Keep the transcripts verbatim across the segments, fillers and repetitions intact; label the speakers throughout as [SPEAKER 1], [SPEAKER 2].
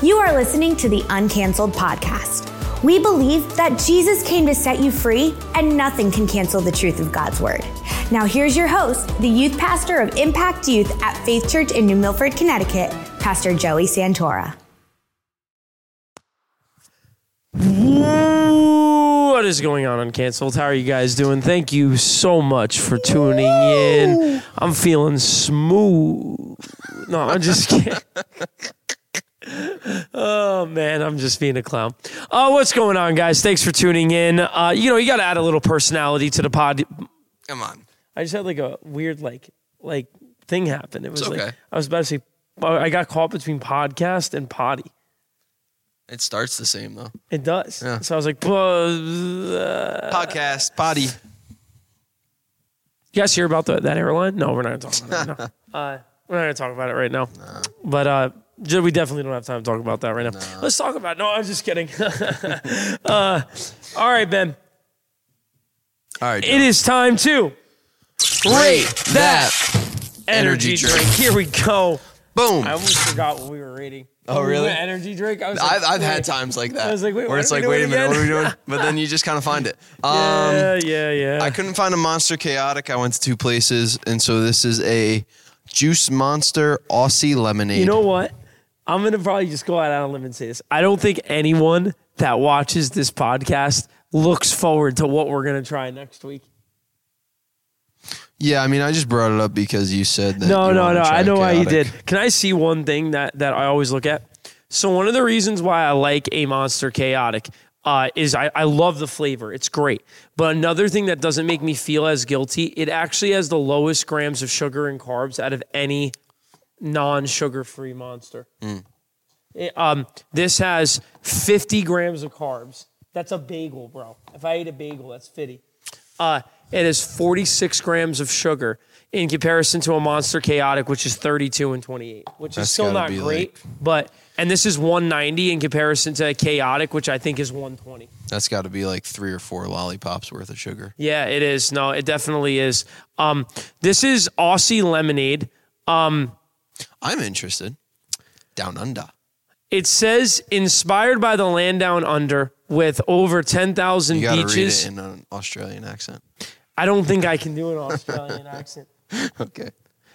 [SPEAKER 1] You are listening to the Uncanceled Podcast. We believe that Jesus came to set you free, and nothing can cancel the truth of God's Word. Now here's your host, the youth pastor of Impact Youth at Faith Church in New Milford, Connecticut, Pastor Joey Santora.
[SPEAKER 2] What is going on, Uncanceled? How are you guys doing? Thank you so much for tuning in. I'm feeling smooth. No, I'm just kidding. Oh, man, I'm just being a clown. Uh, what's going on, guys? Thanks for tuning in. Uh, you know, you got to add a little personality to the pod.
[SPEAKER 3] Come on.
[SPEAKER 2] I just had like a weird like like thing happen. It was
[SPEAKER 3] It's okay.
[SPEAKER 2] like, I was about to say, I got caught between podcast and potty.
[SPEAKER 3] It starts the same, though.
[SPEAKER 2] It does.
[SPEAKER 3] Yeah.
[SPEAKER 2] So I was like, uh,
[SPEAKER 3] Podcast, potty.
[SPEAKER 2] You guys hear about the, that airline? No, we're not going to talk about it right now. Uh, we're not going to talk about it right now.
[SPEAKER 3] No.
[SPEAKER 2] But uh, we definitely don't have time to talk about that right now. No. Let's talk about it. No, I'm just kidding. uh, all right, Ben.
[SPEAKER 3] All right.
[SPEAKER 2] It is time to rate that energy,
[SPEAKER 3] energy
[SPEAKER 2] drink.
[SPEAKER 3] drink.
[SPEAKER 2] Here we go.
[SPEAKER 3] Boom.
[SPEAKER 2] I almost forgot what we were rating.
[SPEAKER 3] Oh,
[SPEAKER 2] We
[SPEAKER 3] really?
[SPEAKER 2] went energy drink? I was like,
[SPEAKER 3] I've, I've
[SPEAKER 2] wait.
[SPEAKER 3] had times like that.
[SPEAKER 2] I was like, wait,
[SPEAKER 3] where
[SPEAKER 2] what
[SPEAKER 3] it's
[SPEAKER 2] are we
[SPEAKER 3] like, wait a
[SPEAKER 2] doing
[SPEAKER 3] minute,
[SPEAKER 2] again?
[SPEAKER 3] what are we doing? But then you just kind of find it. Um,
[SPEAKER 2] Yeah, yeah, yeah.
[SPEAKER 3] I couldn't find a Monster Chaotic. I went to two places, and so this is a Juice Monster Aussie Lemonade.
[SPEAKER 2] You know what? I'm going to probably just go out on a limb and say this. I don't think anyone that watches this podcast looks forward to what we're going to try next week.
[SPEAKER 3] Yeah, I mean, I just brought it up because you said that.
[SPEAKER 2] No,
[SPEAKER 3] you
[SPEAKER 2] no,
[SPEAKER 3] wanted
[SPEAKER 2] no.
[SPEAKER 3] to try
[SPEAKER 2] I know why you
[SPEAKER 3] Chaotic.
[SPEAKER 2] did. Can I see one thing that, that I always look at? So one of the reasons why I like a Monster Chaotic uh, is I, I love the flavor. It's great. But another thing that doesn't make me feel as guilty, it actually has the lowest grams of sugar and carbs out of any non-sugar-free Monster.
[SPEAKER 3] Mm.
[SPEAKER 2] It, um, this has fifty grams of carbs. That's a bagel, bro. If I ate a bagel, that's fifty. Uh, it has forty-six grams of sugar in comparison to a Monster Chaotic, which is thirty-two and twenty-eight, which
[SPEAKER 3] That's
[SPEAKER 2] is still
[SPEAKER 3] gotta
[SPEAKER 2] not
[SPEAKER 3] be
[SPEAKER 2] great.
[SPEAKER 3] like-
[SPEAKER 2] But and this is one ninety in comparison to a Chaotic, which I think is one twenty.
[SPEAKER 3] That's got to be like three or four lollipops worth of sugar.
[SPEAKER 2] Yeah, it is. No, it definitely is. Um, this is Aussie Lemonade. Um,
[SPEAKER 3] I'm interested. Down under.
[SPEAKER 2] it says inspired by the land down under with over ten thousand
[SPEAKER 3] You got to
[SPEAKER 2] beaches.
[SPEAKER 3] read it in an Australian accent.
[SPEAKER 2] I don't think I can do an Australian accent.
[SPEAKER 3] Okay.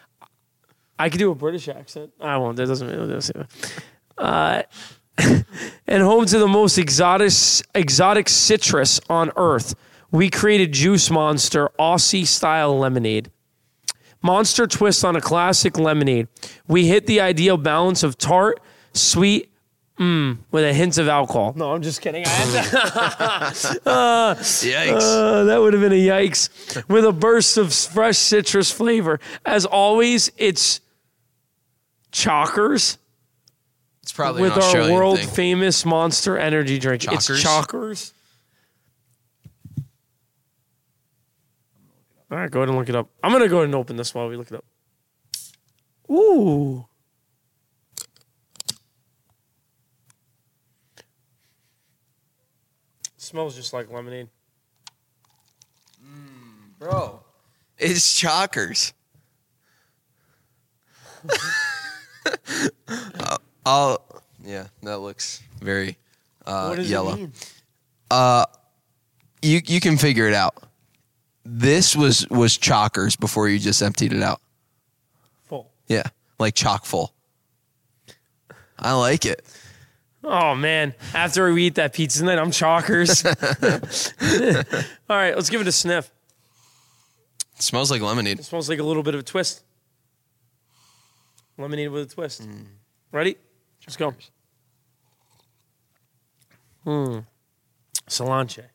[SPEAKER 2] I could do a British accent. I won't. That doesn't really do uh, and home to the most exotic, exotic citrus on earth, we created Juice Monster Aussie style lemonade. Monster twist on a classic lemonade. We hit the ideal balance of tart, sweet, mm, with a hint of alcohol. No, I'm just kidding. I had to. uh,
[SPEAKER 3] Yikes.
[SPEAKER 2] uh, that would have been a yikes. With a burst of fresh citrus flavor. As always, it's Chalkers
[SPEAKER 3] It's probably
[SPEAKER 2] with
[SPEAKER 3] an
[SPEAKER 2] our
[SPEAKER 3] Australian
[SPEAKER 2] world
[SPEAKER 3] thing.
[SPEAKER 2] famous Monster energy drink.
[SPEAKER 3] Chalkers?
[SPEAKER 2] It's Chalkers. All right, go ahead and look it up. I'm going to go ahead and open this while we look it up. Ooh. Smells just like lemonade.
[SPEAKER 3] Bro. It's Chalkers. uh, I'll, yeah, that looks very uh,
[SPEAKER 2] What does
[SPEAKER 3] yellow.
[SPEAKER 2] it mean?
[SPEAKER 3] Uh, you you can figure it out. This was was Chalkers before you just emptied it out.
[SPEAKER 2] Full.
[SPEAKER 3] Yeah, like chock full. I like it.
[SPEAKER 2] Oh, man. After we eat that pizza tonight, I'm Chalkers. All right, let's give it a sniff.
[SPEAKER 3] It smells like lemonade.
[SPEAKER 2] It smells like a little bit of a twist. Lemonade with a twist.
[SPEAKER 3] Mm.
[SPEAKER 2] Ready? Let's go. Hmm. Solanche.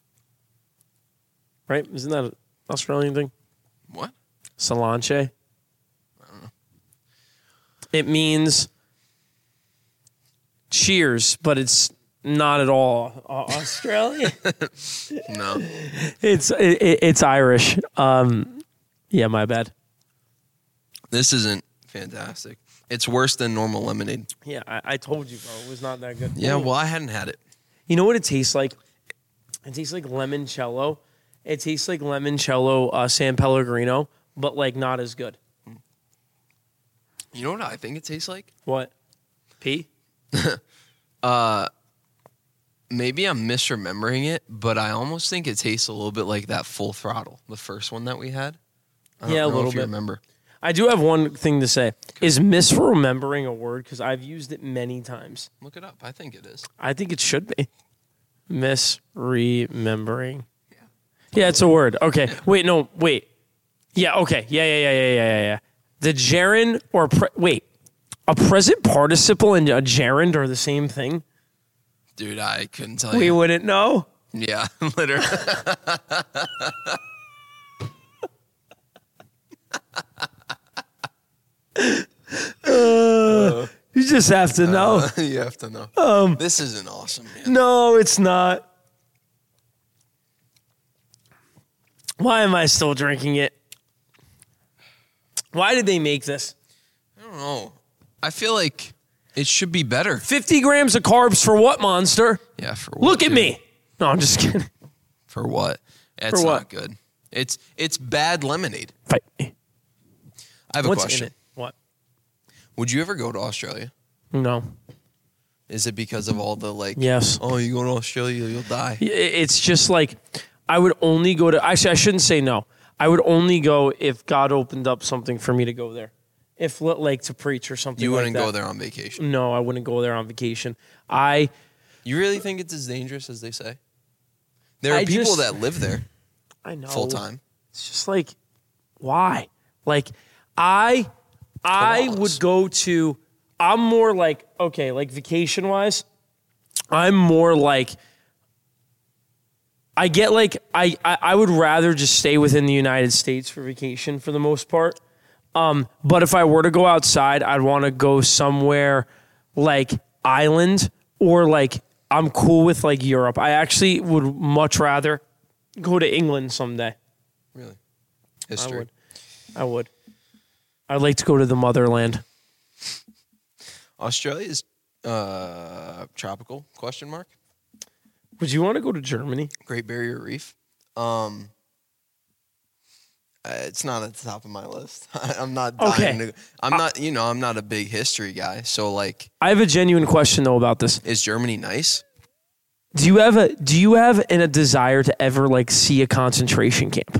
[SPEAKER 2] Right? Isn't that an Australian thing?
[SPEAKER 3] What?
[SPEAKER 2] Solanche. It means cheers, but it's not at all uh, Australian.
[SPEAKER 3] No.
[SPEAKER 2] It's it, it's Irish. Um, yeah, my bad.
[SPEAKER 3] This isn't fantastic. It's worse than normal lemonade.
[SPEAKER 2] Yeah, I, I told you, bro. It was not that good.
[SPEAKER 3] Yeah, well, I hadn't had it.
[SPEAKER 2] You know what it tastes like? It tastes like limoncello. It tastes like limoncello uh, San Pellegrino, but like not as good.
[SPEAKER 3] You know what I think it tastes like?
[SPEAKER 2] What? Pee?
[SPEAKER 3] uh, maybe I'm misremembering it, but I almost think it tastes a little bit like that Full Throttle, the first one that we had. I don't
[SPEAKER 2] Yeah, a
[SPEAKER 3] know
[SPEAKER 2] little
[SPEAKER 3] if you
[SPEAKER 2] bit.
[SPEAKER 3] remember.
[SPEAKER 2] I do have one thing to say. Is misremembering a word? Because I've used it many times.
[SPEAKER 3] Look it up. I think it is.
[SPEAKER 2] I think it should be. Misremembering. Yeah. Yeah, it's a word. Okay. Wait, no, wait. Yeah, okay. Yeah, yeah, yeah, yeah, yeah, yeah, yeah. The gerund or, pre- wait, a present participle and a gerund are the same thing?
[SPEAKER 3] Dude, I couldn't tell
[SPEAKER 2] We
[SPEAKER 3] you.
[SPEAKER 2] wouldn't know.
[SPEAKER 3] Yeah, literally.
[SPEAKER 2] Uh, you just have to know.
[SPEAKER 3] Uh, you have to know.
[SPEAKER 2] Um,
[SPEAKER 3] this isn't awesome, man.
[SPEAKER 2] No, it's not. Why am I still drinking it? Why did they make this?
[SPEAKER 3] I don't know. I feel like it should be better.
[SPEAKER 2] fifty grams of carbs for what, Monster?
[SPEAKER 3] Yeah, for what?
[SPEAKER 2] Look at
[SPEAKER 3] dude?
[SPEAKER 2] me. No, I'm just kidding.
[SPEAKER 3] For what? It's
[SPEAKER 2] For what?
[SPEAKER 3] not good. It's it's bad lemonade.
[SPEAKER 2] Fight me.
[SPEAKER 3] I have a
[SPEAKER 2] What's
[SPEAKER 3] question.
[SPEAKER 2] in it? What?
[SPEAKER 3] Would you ever go to Australia?
[SPEAKER 2] No.
[SPEAKER 3] Is it because of all the like?
[SPEAKER 2] Yes.
[SPEAKER 3] Oh, you go to Australia, you'll die.
[SPEAKER 2] I- It's just like I would only go to. Actually, I shouldn't say no. I would only go if God opened up something for me to go there. If like to preach or something.
[SPEAKER 3] You
[SPEAKER 2] like
[SPEAKER 3] wouldn't
[SPEAKER 2] that.
[SPEAKER 3] go there on vacation.
[SPEAKER 2] No, I wouldn't go there on vacation. I.
[SPEAKER 3] You really think it's as dangerous as they say? There are
[SPEAKER 2] I
[SPEAKER 3] people
[SPEAKER 2] just-
[SPEAKER 3] that live there
[SPEAKER 2] I know.
[SPEAKER 3] full time.
[SPEAKER 2] It's just like, why? Like, I, I
[SPEAKER 3] Claws.
[SPEAKER 2] would go to. I'm more like okay, like vacation wise. I'm more like. I get like I, I I would rather just stay within the United States for vacation for the most part. Um, but if I were to go outside, I'd want to go somewhere like island or like I'm cool with like Europe. I actually would much rather go to England someday.
[SPEAKER 3] Really?
[SPEAKER 2] I
[SPEAKER 3] History.
[SPEAKER 2] would. I would. I'd like to go to the motherland.
[SPEAKER 3] Australia is uh, tropical? Question mark.
[SPEAKER 2] Would you want to go to Germany?
[SPEAKER 3] Great Barrier Reef. Um, uh, it's not at the top of my list. I'm not. Dying
[SPEAKER 2] Okay.
[SPEAKER 3] To, I'm not. You know, I'm not a big history guy. So, like,
[SPEAKER 2] I have a genuine question though about this.
[SPEAKER 3] is Germany nice?
[SPEAKER 2] Do you have a do you have an, a desire to ever like see a concentration camp?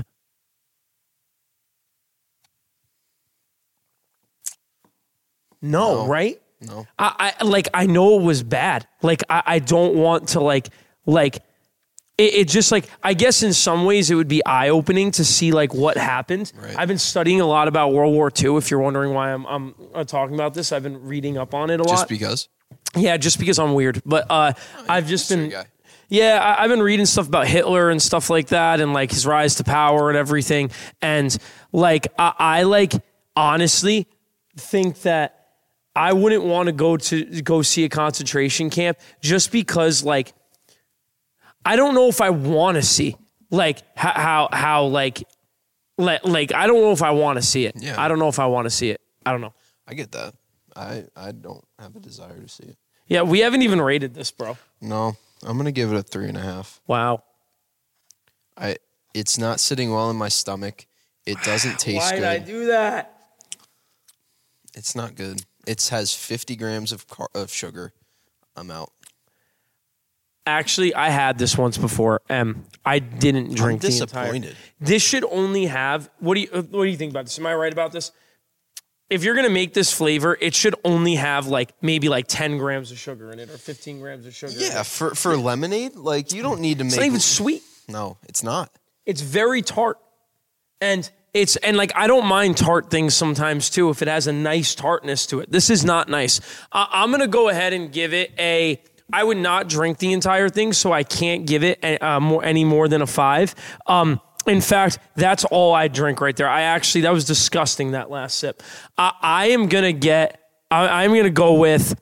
[SPEAKER 2] No,
[SPEAKER 3] No.
[SPEAKER 2] right?
[SPEAKER 3] No.
[SPEAKER 2] I, I like I know it was bad. Like I, I don't want to like like it, it just like I guess in some ways it would be eye opening to see like what happened.
[SPEAKER 3] Right.
[SPEAKER 2] I've been studying a lot about World War Two. If you're wondering why I'm I'm uh, talking about this, I've been reading up on it a lot.
[SPEAKER 3] Just because.
[SPEAKER 2] Yeah, just because I'm weird. But uh, I've just
[SPEAKER 3] History
[SPEAKER 2] been
[SPEAKER 3] guy.
[SPEAKER 2] yeah, I, I've been reading stuff about Hitler and stuff like that, and like his rise to power and everything. And like I, I like honestly think that I wouldn't want to go to go see a concentration camp just because like I don't know if I want to see like how how, how like like like I don't know if I want to see it.
[SPEAKER 3] Yeah.
[SPEAKER 2] I don't know if I want to see it. I don't know.
[SPEAKER 3] I get that. I I don't have a desire to see it.
[SPEAKER 2] Yeah, we haven't even rated this, bro.
[SPEAKER 3] No, I'm gonna give it a three and a half.
[SPEAKER 2] Wow.
[SPEAKER 3] I. It's not sitting well in my stomach. It doesn't taste
[SPEAKER 2] Why
[SPEAKER 3] good.
[SPEAKER 2] did I do that?
[SPEAKER 3] It's not good. It has fifty grams of car- of sugar. I'm out.
[SPEAKER 2] Actually, I had this once before, and I didn't drink
[SPEAKER 3] I'm
[SPEAKER 2] the entire.
[SPEAKER 3] disappointed.
[SPEAKER 2] This should only have. What do you What do you think about this? Am I right about this? If you're gonna make this flavor, it should only have like maybe like ten grams of sugar in it, or fifteen grams of sugar. in
[SPEAKER 3] Yeah,
[SPEAKER 2] it.
[SPEAKER 3] for for lemonade, like you don't need to
[SPEAKER 2] It's
[SPEAKER 3] make.
[SPEAKER 2] not even sweet.
[SPEAKER 3] No, it's not.
[SPEAKER 2] It's very tart, and it's and like I don't mind tart things sometimes too if it has a nice tartness to it. This is not nice. Uh, I'm gonna go ahead and give it a. I would not drink the entire thing, so I can't give it uh, more any more than a five. Um, in fact, that's all I drink right there. I actually that was disgusting. That last sip. I, I am gonna get. I, I'm gonna go with.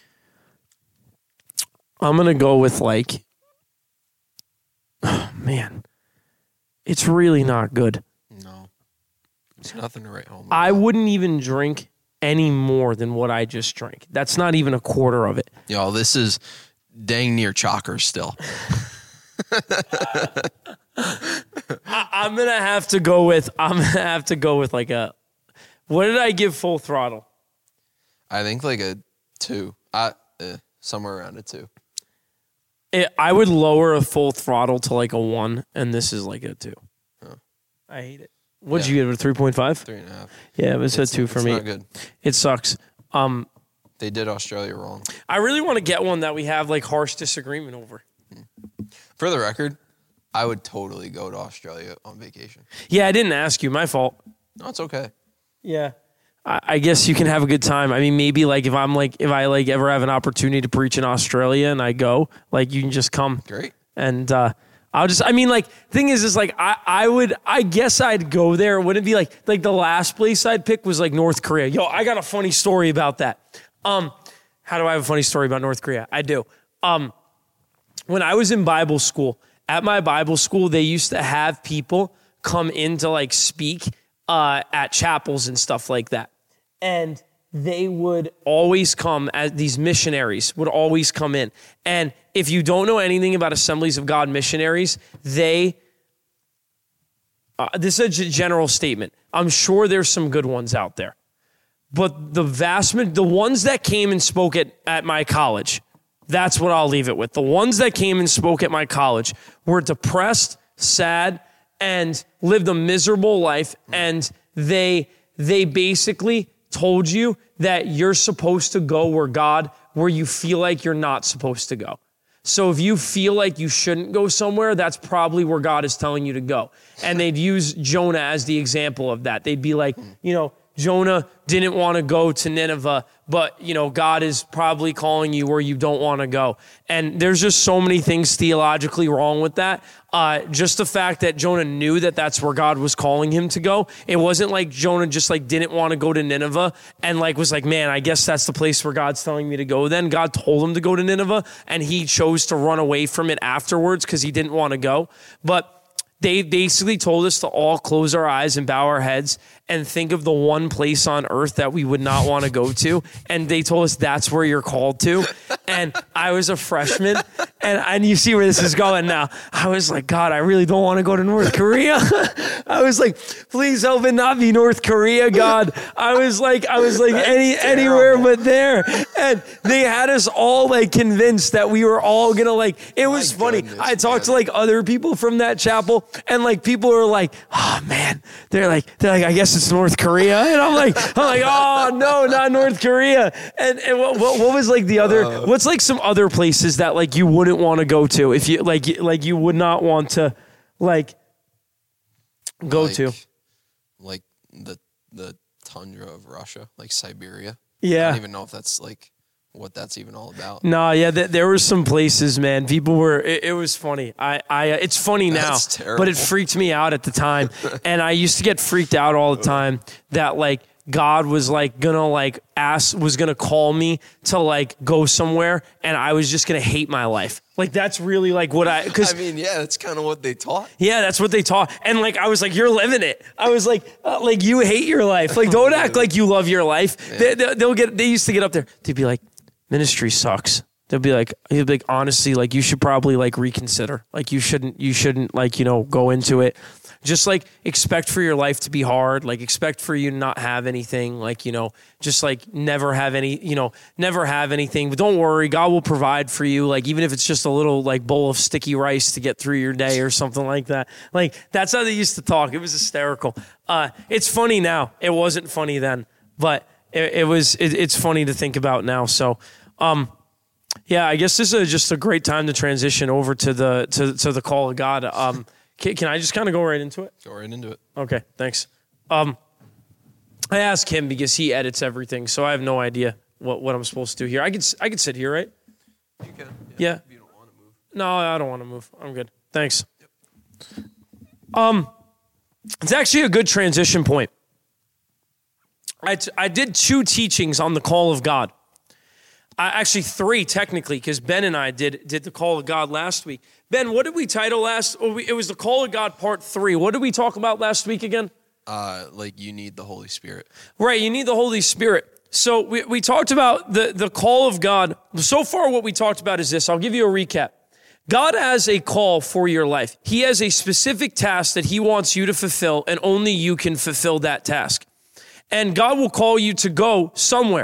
[SPEAKER 2] I'm gonna go with like. Oh, man. It's really not good.
[SPEAKER 3] No, it's nothing to write home.
[SPEAKER 2] I
[SPEAKER 3] about.
[SPEAKER 2] wouldn't even drink any more than what I just drank. That's not even a quarter of it.
[SPEAKER 3] Yo, this is dang near chocker still.
[SPEAKER 2] I, I'm gonna have to go with. I'm gonna have to go with like a. What did I give Full Throttle?
[SPEAKER 3] I think like a two. I eh, somewhere around it too.
[SPEAKER 2] It, I would lower a full throttle to like a one, and this is like a two.
[SPEAKER 3] Huh.
[SPEAKER 2] I hate it. What'd
[SPEAKER 3] Yeah.
[SPEAKER 2] you give it? A three point five?
[SPEAKER 3] Three and a half.
[SPEAKER 2] Yeah, it was a two for
[SPEAKER 3] it's
[SPEAKER 2] me.
[SPEAKER 3] Not good.
[SPEAKER 2] It sucks. Um,
[SPEAKER 3] They did Australia wrong.
[SPEAKER 2] I really want to get one that we have like harsh disagreement over.
[SPEAKER 3] For the record, I would totally go to Australia on vacation.
[SPEAKER 2] Yeah, I didn't ask you. My fault.
[SPEAKER 3] No, it's okay.
[SPEAKER 2] Yeah. I, I guess you can have a good time. I mean, maybe like if I'm like, if I like ever have an opportunity to preach in Australia and I go, like you can just come.
[SPEAKER 3] Great.
[SPEAKER 2] And uh, I'll just, I mean, like, thing is, is like, I, I would, I guess I'd go there. It wouldn't be like, like the last place I'd pick was like North Korea. Yo, I got a funny story about that. Um, how do I have a funny story about North Korea? I do. Um, when I was in Bible school, at my Bible school, they used to have people come in to like speak uh, at chapels and stuff like that. And they would always come as these missionaries would always come in. And if you don't know anything about Assemblies of God missionaries, they, uh, this is a general statement. I'm sure there's some good ones out there. But the vast, the ones that came and spoke at, at my college, that's what I'll leave it with. The ones that came and spoke at my college were depressed, sad, and lived a miserable life. And they, they basically told you that you're supposed to go where God, where you feel like you're not supposed to go. So if you feel like you shouldn't go somewhere, that's probably where God is telling you to go. And they'd use Jonah as the example of that. They'd be like, you know, Jonah didn't want to go to Nineveh, but, you know, God is probably calling you where you don't want to go. And there's just so many things theologically wrong with that. Uh, just the fact that Jonah knew that that's where God was calling him to go. It wasn't like Jonah just like didn't want to go to Nineveh and like was like, man, I guess that's the place where God's telling me to go. Then God told him to go to Nineveh and he chose to run away from it afterwards because he didn't want to go. But they basically told us to all close our eyes and bow our heads and think of the one place on earth that we would not want to go to. And they told us that's where you're called to. And I was a freshman, and, and you see where this is going now. I was like, God, I really don't want to go to North Korea. I was like, please help it not be North Korea, God. I was like, I was like, any anywhere but there. And they had us all like convinced that we were all gonna like, it was
[SPEAKER 3] My
[SPEAKER 2] funny.
[SPEAKER 3] goodness,
[SPEAKER 2] I talked
[SPEAKER 3] man.
[SPEAKER 2] to like other people from that chapel, and like people were like, oh man, they're like, they're like, I guess it's North Korea. And I'm like, I'm like, oh no, not North Korea. And and what what, what was like the other,
[SPEAKER 3] Uh,
[SPEAKER 2] what's like some other places that like you wouldn't want to go to if you like, you- like you would not want to like go
[SPEAKER 3] like,
[SPEAKER 2] to?
[SPEAKER 3] like the the tundra of Russia, like Siberia. I
[SPEAKER 2] Yeah.
[SPEAKER 3] don't even know if that's like what that's even all about.
[SPEAKER 2] No, yeah, th- there were some places, man. People were. It, it was funny. I, I, uh, it's funny now,
[SPEAKER 3] That's terrible.
[SPEAKER 2] but it freaked me out at the time, and I used to get freaked out all the time that like God was like gonna like ask, was gonna call me to like go somewhere, and I was just gonna hate my life. Like that's really like what I because.
[SPEAKER 3] I mean, yeah, that's kind of what they taught.
[SPEAKER 2] Yeah, that's what they taught. And like, I was like, you're living it. I was like, uh, like you hate your life. Like, don't act like you love your life. They, they, they'll get, they used to get up there. They'd be like, ministry sucks. They'll be like, he'll be like, honestly, like you should probably like reconsider. Like you shouldn't, you shouldn't like, you know, go into it. Just like expect for your life to be hard. Like expect for you to not have anything. Like, you know, just like never have any, you know, never have anything. But don't worry, God will provide for you. Like even if it's just a little like bowl of sticky rice to get through your day or something like that. Like that's how they used to talk. It was hysterical. Uh, it's funny now. It wasn't funny then, but it, it was. It, it's funny to think about now. So, um, yeah, I guess this is just a great time to transition over to the to to the call of God. Um, can, can I just kind of go right into it?
[SPEAKER 3] Go right into it.
[SPEAKER 2] Okay, thanks. Um, I asked him because he edits everything, so I have no idea what, what I'm supposed to do here. I could s- I could sit here, right?
[SPEAKER 3] You can.
[SPEAKER 2] Yeah.
[SPEAKER 3] If you don't want to move.
[SPEAKER 2] No, I don't want to move. I'm good. Thanks. Um, it's actually a good transition point. I, t- I did two teachings on the call of God. I, actually, three technically, because Ben and I did did the call of God last week. Ben, what did we title last? Oh, we, it was the call of God part three. What did we talk about last week again?
[SPEAKER 3] Uh, like you need the Holy Spirit.
[SPEAKER 2] Right, you need the Holy Spirit. So we, we talked about the, the call of God. So far, what we talked about is this. I'll give you a recap. God has a call for your life. He has a specific task that he wants you to fulfill, and only you can fulfill that task. And God will call you to go somewhere.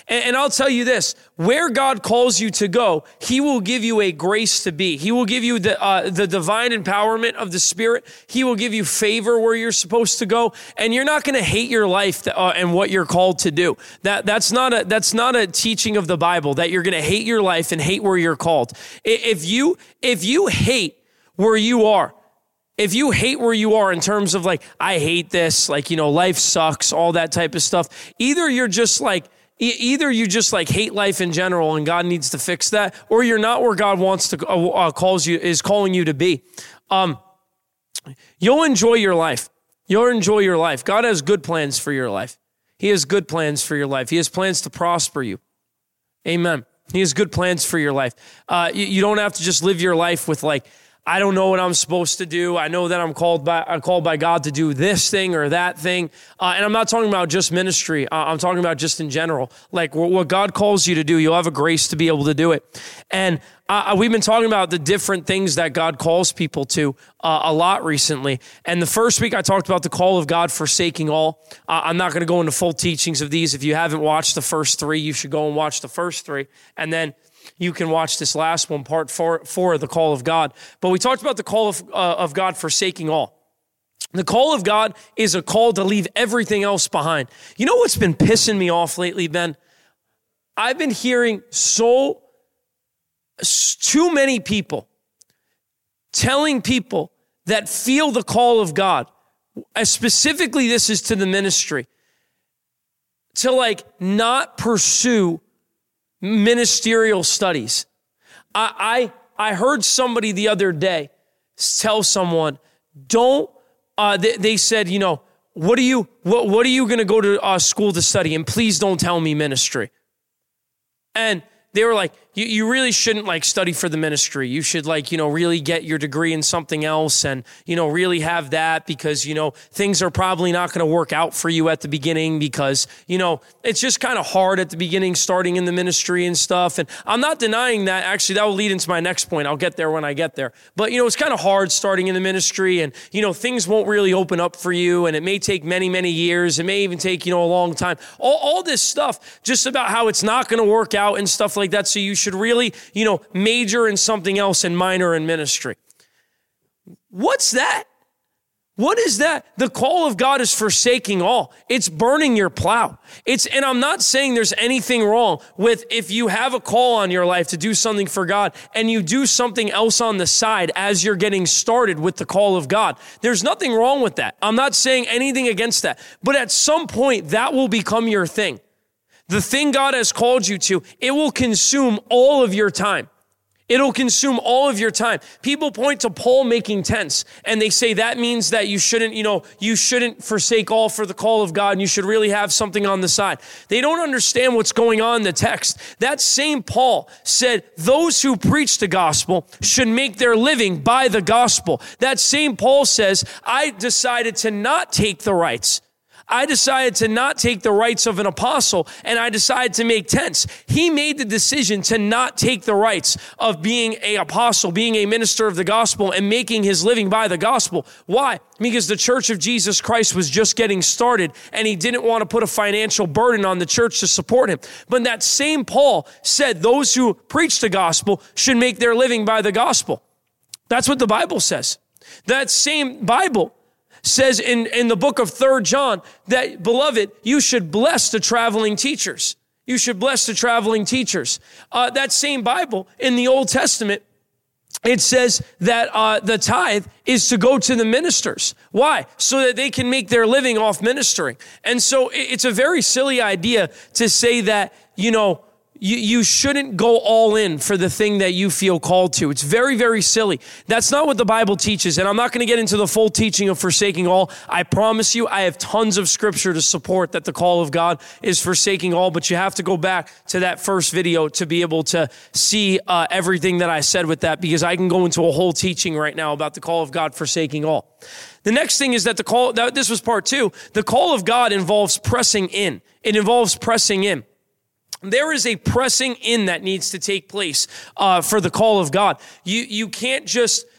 [SPEAKER 2] And, and I'll tell you this, where God calls you to go, he will give you a grace to be. He will give you the uh, the divine empowerment of the Spirit. He will give you favor where you're supposed to go, and you're not going to hate your life to, uh, and what you're called to do. That that's not a that's not a teaching of the Bible, that you're going to hate your life and hate where you're called. If you if you hate where you are, if you hate where you are in terms of like, I hate this, like, you know, life sucks, all that type of stuff, either you're just like, either you just like hate life in general and God needs to fix that, or you're not where God wants to, uh, calls you, is calling you to be. Um, you'll enjoy your life. You'll enjoy your life. God has good plans for your life. He has good plans for your life. He has plans to prosper you. Amen. He has good plans for your life. Uh, you, you don't have to just live your life with like, I don't know what I'm supposed to do. I know that I'm called by I'm called by God to do this thing or that thing. Uh, and I'm not talking about just ministry. Uh, I'm talking about just in general. Like what, what God calls you to do, you'll have a grace to be able to do it. And uh, we've been talking about the different things that God calls people to uh, a lot recently. And the first week I talked about the call of God forsaking all. Uh, I'm not going to go into full teachings of these. If you haven't watched the first three, you should go and watch the first three. And then you can watch this last one, part four, four of the call of God. But we talked about the call of, uh, of God forsaking all. The call of God is a call to leave everything else behind. You know what's been pissing me off lately, Ben? I've been hearing so, too many people telling people that feel the call of God, as specifically this is to the ministry, to like not pursue ministerial studies. I, I I heard somebody the other day tell someone, don't, uh, they, they said, you know, what are you, what, what are you going to go to uh, school to study? And please don't tell me ministry. And they were like, you, you really shouldn't like study for the ministry. You should like, you know, really get your degree in something else and, you know, really have that because, you know, things are probably not going to work out for you at the beginning because, you know, it's just kind of hard at the beginning starting in the ministry and stuff. And I'm not denying that. Actually, that will lead into my next point. I'll get there when I get there. But, you know, it's kind of hard starting in the ministry and, you know, things won't really open up for you and it may take many, many years. It may even take, you know, a long time. All, all this stuff just about how it's not going to work out and stuff like that. So you should really, you know, major in something else and minor in ministry. What's that? What is that? The call of God is forsaking all. It's burning your plow. It's, and I'm not saying there's anything wrong with if you have a call on your life to do something for God and you do something else on the side as you're getting started with the call of God. There's nothing wrong with that. I'm not saying anything against that. But at some point, that will become your thing. The thing God has called you to, it will consume all of your time. It'll consume all of your time. People point to Paul making tents, and they say that means that you shouldn't, you know, you shouldn't forsake all for the call of God, and you should really have something on the side. They don't understand what's going on in the text. That same Paul said, those who preach the gospel should make their living by the gospel. That same Paul says, I decided to not take the rights. I decided to not take the rights of an apostle, and I decided to make tents. He made the decision to not take the rights of being an apostle, being a minister of the gospel, and making his living by the gospel. Why? Because the Church of Jesus Christ was just getting started, and he didn't want to put a financial burden on the church to support him. But that same Paul said those who preach the gospel should make their living by the gospel. That's what the Bible says. That same Bible says in, in the book of Third John that, beloved, you should bless the traveling teachers. You should bless the traveling teachers. Uh, that same Bible in the Old Testament, it says that uh, the tithe is to go to the ministers. Why? So that they can make their living off ministering. And so it's a very silly idea to say that, you know, You, you shouldn't go all in for the thing that you feel called to. It's very, very silly. That's not what the Bible teaches. And I'm not going to get into the full teaching of forsaking all. I promise you, I have tons of scripture to support that the call of God is forsaking all. But you have to go back to that first video to be able to see uh, everything that I said with that, because I can go into a whole teaching right now about the call of God forsaking all. The next thing is that the call, that this was part two, the call of God involves pressing in. It involves pressing in. There is a pressing in that needs to take place uh, for the call of God. You you can't just,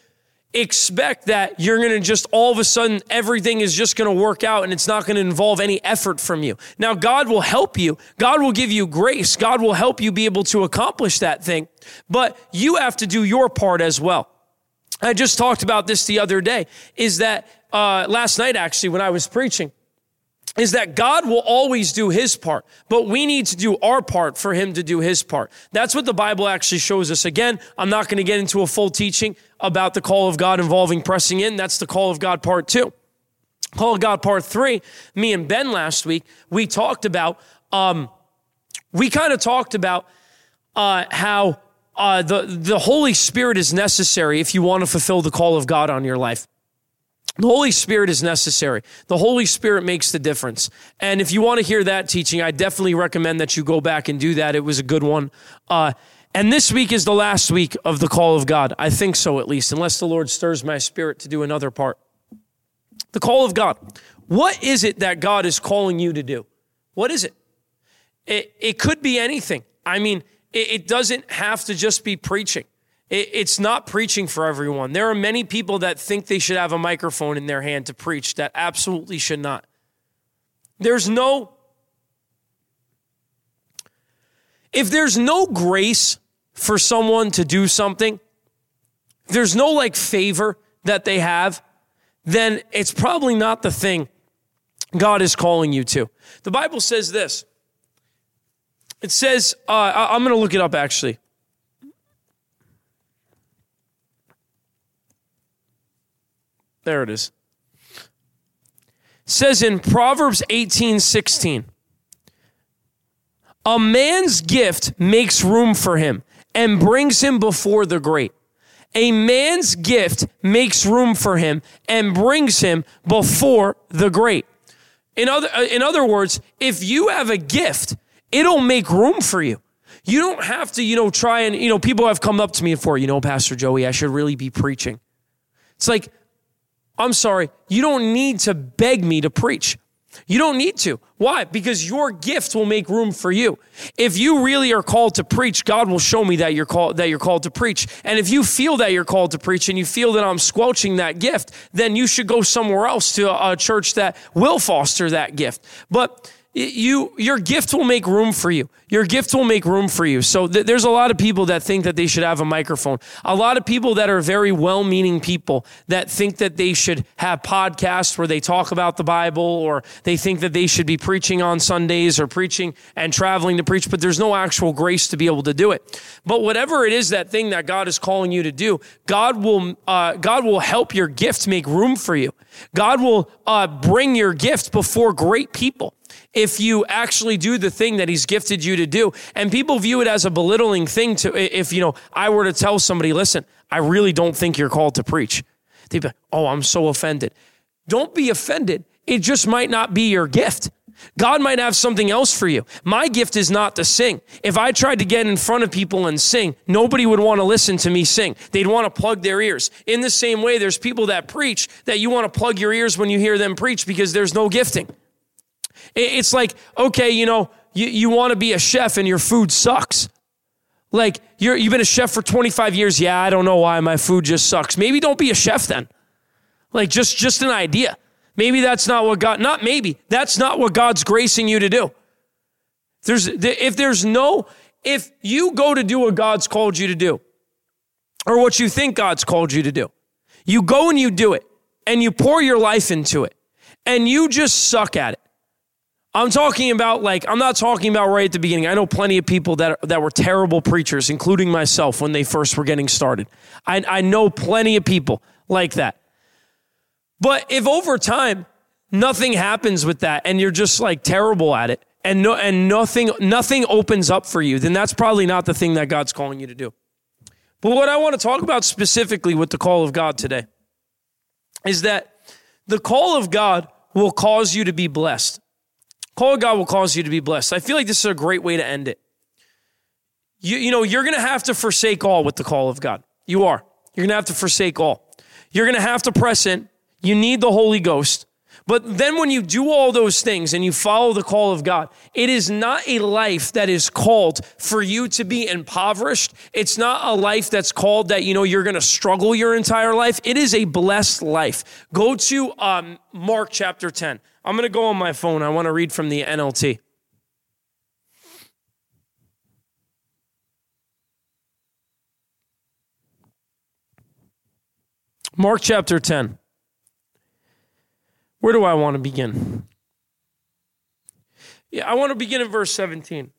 [SPEAKER 2] expect that you're going to just all of a sudden everything is just going to work out and it's not going to involve any effort from you. Now, God will help you. God will give you grace. God will help you be able to accomplish that thing, but you have to do your part as well. I just talked about this the other day, is that uh, last night actually when I was preaching, is that God will always do his part, but we need to do our part for him to do his part. That's what the Bible actually shows us. Again, I'm not going to get into a full teaching about the call of God involving pressing in. That's the call of God part two. Call of God part three, me and Ben last week, we talked about, um, we kind of talked about uh, how uh, the, the Holy Spirit is necessary if you want to fulfill the call of God on your life. The Holy Spirit is necessary. The Holy Spirit makes the difference. And if you want to hear that teaching, I definitely recommend that you go back and do that. It was a good one. Uh, and this week is the last week of the call of God. I think so, at least, unless the Lord stirs my spirit to do another part. The call of God. What is it that God is calling you to do? What is it? It, it could be anything. I mean, it, it doesn't have to just be preaching. It's not preaching for everyone. There are many people that think they should have a microphone in their hand to preach that absolutely should not. There's no, if there's no grace for someone to do something, if there's no like favor that they have, then it's probably not the thing God is calling you to. The Bible says this. It says, uh, I'm going to look it up actually. There it is. It says in Proverbs eighteen sixteen, a man's gift makes room for him and brings him before the great. A man's gift makes room for him and brings him before the great. In other, in other words, if you have a gift, it'll make room for you. You don't have to, you know, try and, you know, people have come up to me before, you know, Pastor Joey, I should really be preaching. It's like, I'm sorry, you don't need to beg me to preach. You don't need to. Why? Because your gift will make room for you. If you really are called to preach, God will show me that you're called that you're called to preach. And if you feel that you're called to preach and you feel that I'm squelching that gift, then you should go somewhere else to a church that will foster that gift. But you, your gift will make room for you. Your gift will make room for you. So th- there's a lot of people that think that they should have a microphone. A lot of people that are very well-meaning people that think that they should have podcasts where they talk about the Bible, or they think that they should be preaching on Sundays or preaching and traveling to preach, but there's no actual grace to be able to do it. But whatever it is, that thing that God is calling you to do, God will, uh, God will help your gift make room for you. God will uh, bring your gift before great people if you actually do the thing that he's gifted you to do. And people view it as a belittling thing to, if, you know, I were to tell somebody, listen, I really don't think you're called to preach. They'd be like, oh, I'm so offended. Don't be offended. It just might not be your gift. God might have something else for you. My gift is not to sing. If I tried to get in front of people and sing, nobody would want to listen to me sing. They'd want to plug their ears. In the same way, there's people that preach that you want to plug your ears when you hear them preach because there's no gifting. It's like, okay, you know, you, you want to be a chef and your food sucks. Like, you're, you've been a chef for twenty-five years. Yeah, I don't know why my food just sucks. Maybe don't be a chef then. Like, just, just an idea. Maybe that's not what God, not maybe, that's not what God's gracing you to do. There's, if there's no, if you go to do what God's called you to do, or what you think God's called you to do, you go and you do it, and you pour your life into it, and you just suck at it. I'm talking about, like, I'm not talking about right at the beginning. I know plenty of people that that were terrible preachers, including myself when they first were getting started. I, I know plenty of people like that. But if over time, nothing happens with that and you're just like terrible at it and no, and nothing, nothing opens up for you, then that's probably not the thing that God's calling you to do. But what I want to talk about specifically with the call of God today is that the call of God will cause you to be blessed. Call of God will cause you to be blessed. I feel like this is a great way to end it. You, you know, you're going to have to forsake all with the call of God. You are. You're going to have to forsake all. You're going to have to press in. You need the Holy Ghost. But then when you do all those things and you follow the call of God, it is not a life that is called for you to be impoverished. It's not a life that's called that, you know, you're going to struggle your entire life. It is a blessed life. Go to um, Mark chapter ten. I'm going to go on my phone. I want to read from the N L T. Mark chapter ten. Where do I want to begin? Yeah, I want to begin in verse seventeen.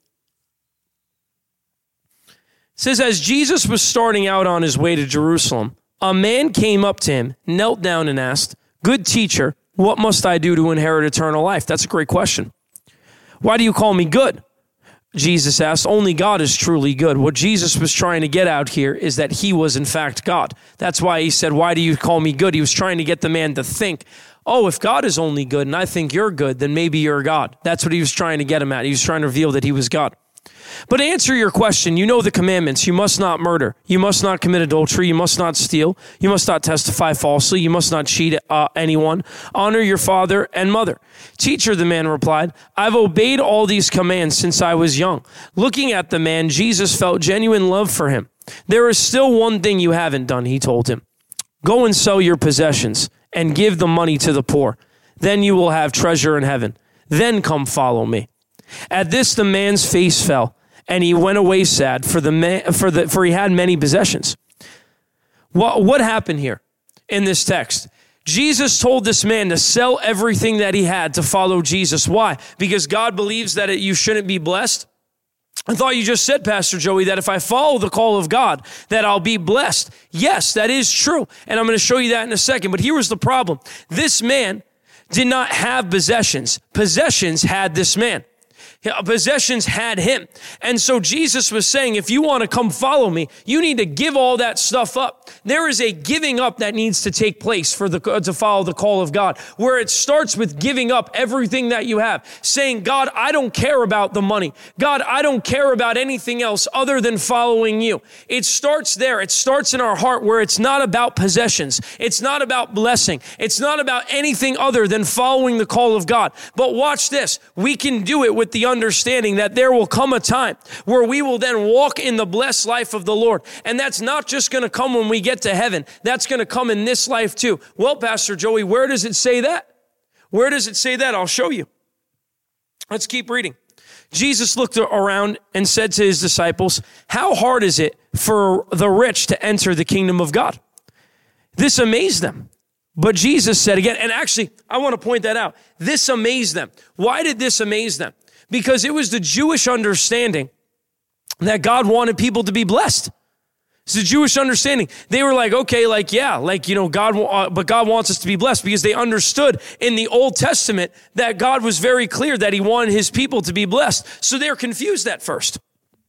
[SPEAKER 2] It says, as Jesus was starting out on his way to Jerusalem, a man came up to him, knelt down and asked, "Good teacher, what must I do to inherit eternal life?" That's a great question. "Why do you call me good?" Jesus asked. Only God is truly good. What Jesus was trying to get out here is that he was in fact God. That's why he said, "Why do you call me good?" He was trying to get the man to think, oh, if God is only good and I think you're good, then maybe you're God. That's what he was trying to get him at. He was trying to reveal that he was God. But to answer your question, you know the commandments. You must not murder. You must not commit adultery. You must not steal. You must not testify falsely. You must not cheat uh, anyone. Honor your father and mother. Teacher, the man replied, I've obeyed all these commands since I was young. Looking at the man, Jesus felt genuine love for him. There is still one thing you haven't done, he told him. Go and sell your possessions and give the money to the poor. Then you will have treasure in heaven. Then come follow me. At this, the man's face fell, and he went away sad, for the man, for the for he had many possessions. What what happened here in this text? Jesus told this man to sell everything that he had to follow Jesus. Why? Because God believes that it, you shouldn't be blessed. I thought you just said, Pastor Joey, that if I follow the call of God, that I'll be blessed. Yes, that is true. And I'm going to show you that in a second. But here was the problem. This man did not have possessions. Possessions had this man. Possessions had him. And so Jesus was saying, if you want to come follow me, you need to give all that stuff up. There is a giving up that needs to take place for the to follow the call of God, where it starts with giving up everything that you have, saying, God, I don't care about the money. God, I don't care about anything else other than following you. It starts there. It starts in our heart where it's not about possessions. It's not about blessing. It's not about anything other than following the call of God. But watch this. We can do it with the understanding that there will come a time where we will then walk in the blessed life of the Lord. And that's not just going to come when we get to heaven. That's going to come in this life too. Well, Pastor Joey, where does it say that? Where does it say that? I'll show you. Let's keep reading. Jesus looked around and said to his disciples, how hard is it for the rich to enter the kingdom of God? This amazed them. But Jesus said again, and actually, I want to point that out. This amazed them. Why did this amaze them? Because it was the Jewish understanding that God wanted people to be blessed. It's the Jewish understanding. They were like, okay, like, yeah, like, you know, God, uh, but God wants us to be blessed, because they understood in the Old Testament that God was very clear that he wanted his people to be blessed. So they're confused at first.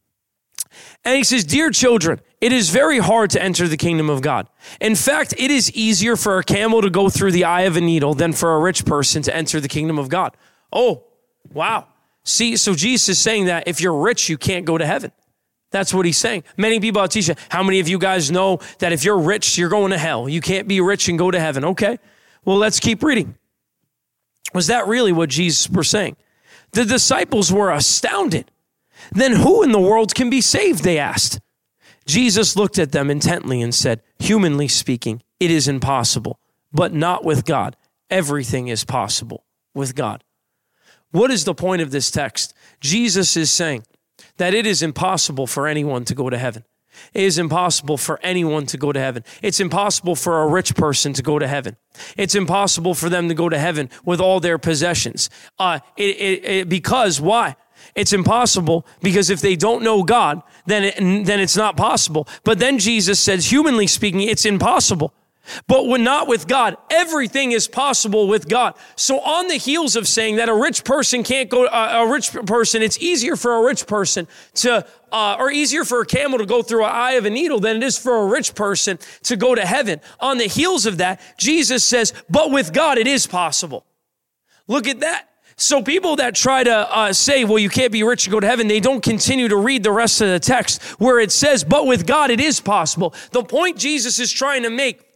[SPEAKER 2] And he says, dear children, it is very hard to enter the kingdom of God. In fact, it is easier for a camel to go through the eye of a needle than for a rich person to enter the kingdom of God. Oh, wow. See, so Jesus is saying that if you're rich, you can't go to heaven. That's what he's saying. Many people are teaching. How many of you guys know that if you're rich, you're going to hell? You can't be rich and go to heaven. Okay, well, let's keep reading. Was that really what Jesus was saying? The disciples were astounded. Then who in the world can be saved, they asked. Jesus looked at them intently and said, humanly speaking, it is impossible, but not with God. Everything is possible with God. What is the point of this text? Jesus is saying that it is impossible for anyone to go to heaven. It is impossible for anyone to go to heaven. It's impossible for a rich person to go to heaven. It's impossible for them to go to heaven with all their possessions. Uh, it, it, it, because why? It's impossible because if they don't know God, then it, then it's not possible. But then Jesus says, humanly speaking, it's impossible. But when not with God, everything is possible with God. So on the heels of saying that a rich person can't go, uh, a rich person, it's easier for a rich person to, uh, or easier for a camel to go through an eye of a needle than it is for a rich person to go to heaven. On the heels of that, Jesus says, but with God, it is possible. Look at that. So people that try to uh, say, well, you can't be rich to go to heaven, they don't continue to read the rest of the text where it says, but with God, it is possible. The point Jesus is trying to make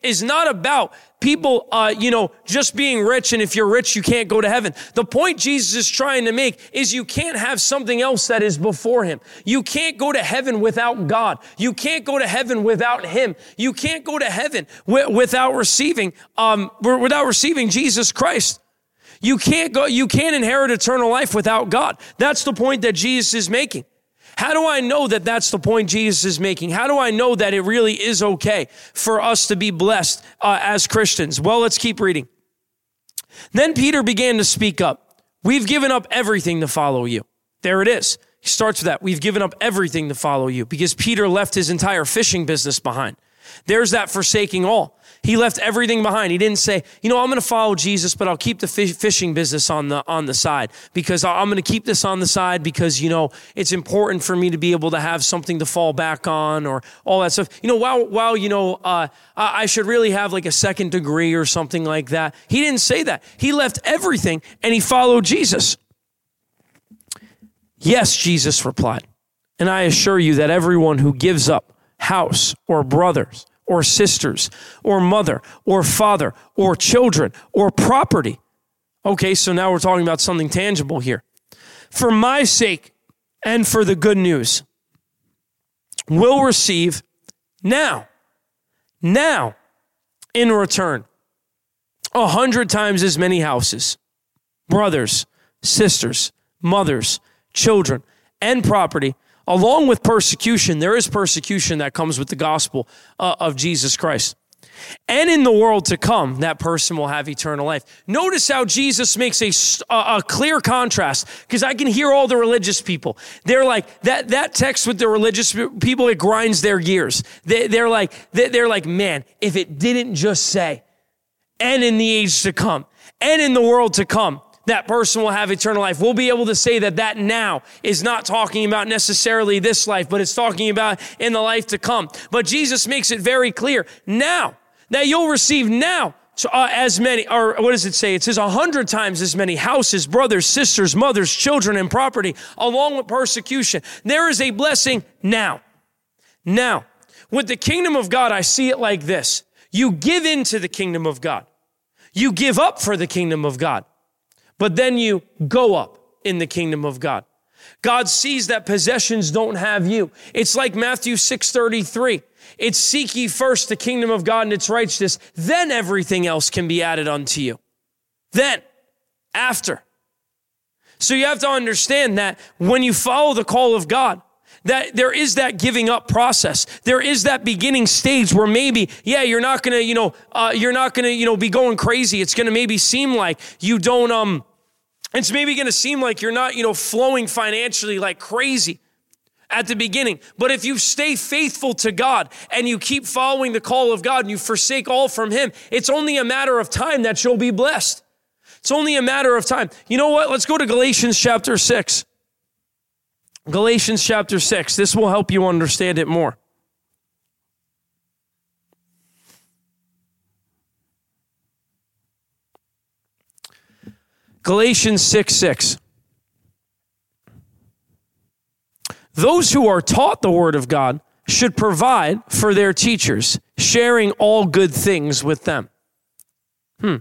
[SPEAKER 2] is not about people, uh, you know, just being rich, and if you're rich, you can't go to heaven. The point Jesus is trying to make is you can't have something else that is before him. You can't go to heaven without God. You can't go to heaven without him. You can't go to heaven w- without receiving, um, without receiving Jesus Christ. You can't go, you can't inherit eternal life without God. That's the point that Jesus is making. How do I know that that's the point Jesus is making? How do I know that it really is okay for us to be blessed uh, as Christians? Well, let's keep reading. Then Peter began to speak up. We've given up everything to follow you. There it is. He starts with that. We've given up everything to follow you, because Peter left his entire fishing business behind. There's that forsaking all. He left everything behind. He didn't say, you know, I'm going to follow Jesus, but I'll keep the fish, fishing business on the on the side, because I'm going to keep this on the side because, you know, it's important for me to be able to have something to fall back on, or all that stuff. You know, while, while you know, uh, I should really have like a second degree or something like that. He didn't say that. He left everything and he followed Jesus. Yes, Jesus replied, and I assure you that everyone who gives up house or brothers or sisters or mother or father or children or property. Okay, so now we're talking about something tangible here. For my sake and for the good news, will receive now, now in return, a hundred times as many houses, brothers, sisters, mothers, children, and property. Along with persecution, there is persecution that comes with the gospel uh, of Jesus Christ. And in the world to come, that person will have eternal life. Notice how Jesus makes a, a, a clear contrast, because I can hear all the religious people. They're like, that, that text with the religious people, it grinds their gears. They, they're like, they're like, man, if it didn't just say, and in the age to come, and in the world to come, that person will have eternal life. We'll be able to say that that now is not talking about necessarily this life, but it's talking about in the life to come. But Jesus makes it very clear now that you'll receive now uh, as many, or what does it say? It says a hundred times as many houses, brothers, sisters, mothers, children, and property, along with persecution. There is a blessing now. Now, with the kingdom of God, I see it like this. You give into the kingdom of God. You give up for the kingdom of God. But then you go up in the kingdom of God. God sees that possessions don't have you. It's like Matthew six thirty-three. It's seek ye first the kingdom of God and its righteousness. Then everything else can be added unto you. Then, after. So you have to understand that when you follow the call of God, that there is that giving up process. There is that beginning stage where maybe, yeah, you're not going to, you know, uh, you're not going to, you know, be going crazy. It's going to maybe seem like you don't, um, it's maybe going to seem like you're not, you know, flowing financially like crazy at the beginning. But if you stay faithful to God and you keep following the call of God and you forsake all from him, it's only a matter of time that you'll be blessed. It's only a matter of time. You know what? Let's go to Galatians chapter six. Galatians chapter six. This will help you understand it more. Galatians six six. Those who are taught the word of God should provide for their teachers, sharing all good things with them. Hmm.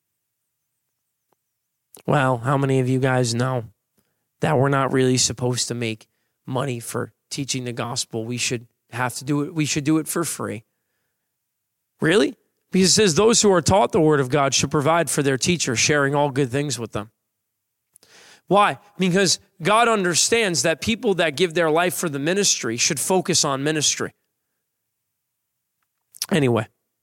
[SPEAKER 2] Well, how many of you guys know that we're not really supposed to make money for teaching the gospel? We should have to do it. We should do it for free. Really? Because it says those who are taught the word of God should provide for their teacher, sharing all good things with them. Why? Because God understands that people that give their life for the ministry should focus on ministry. Anyway.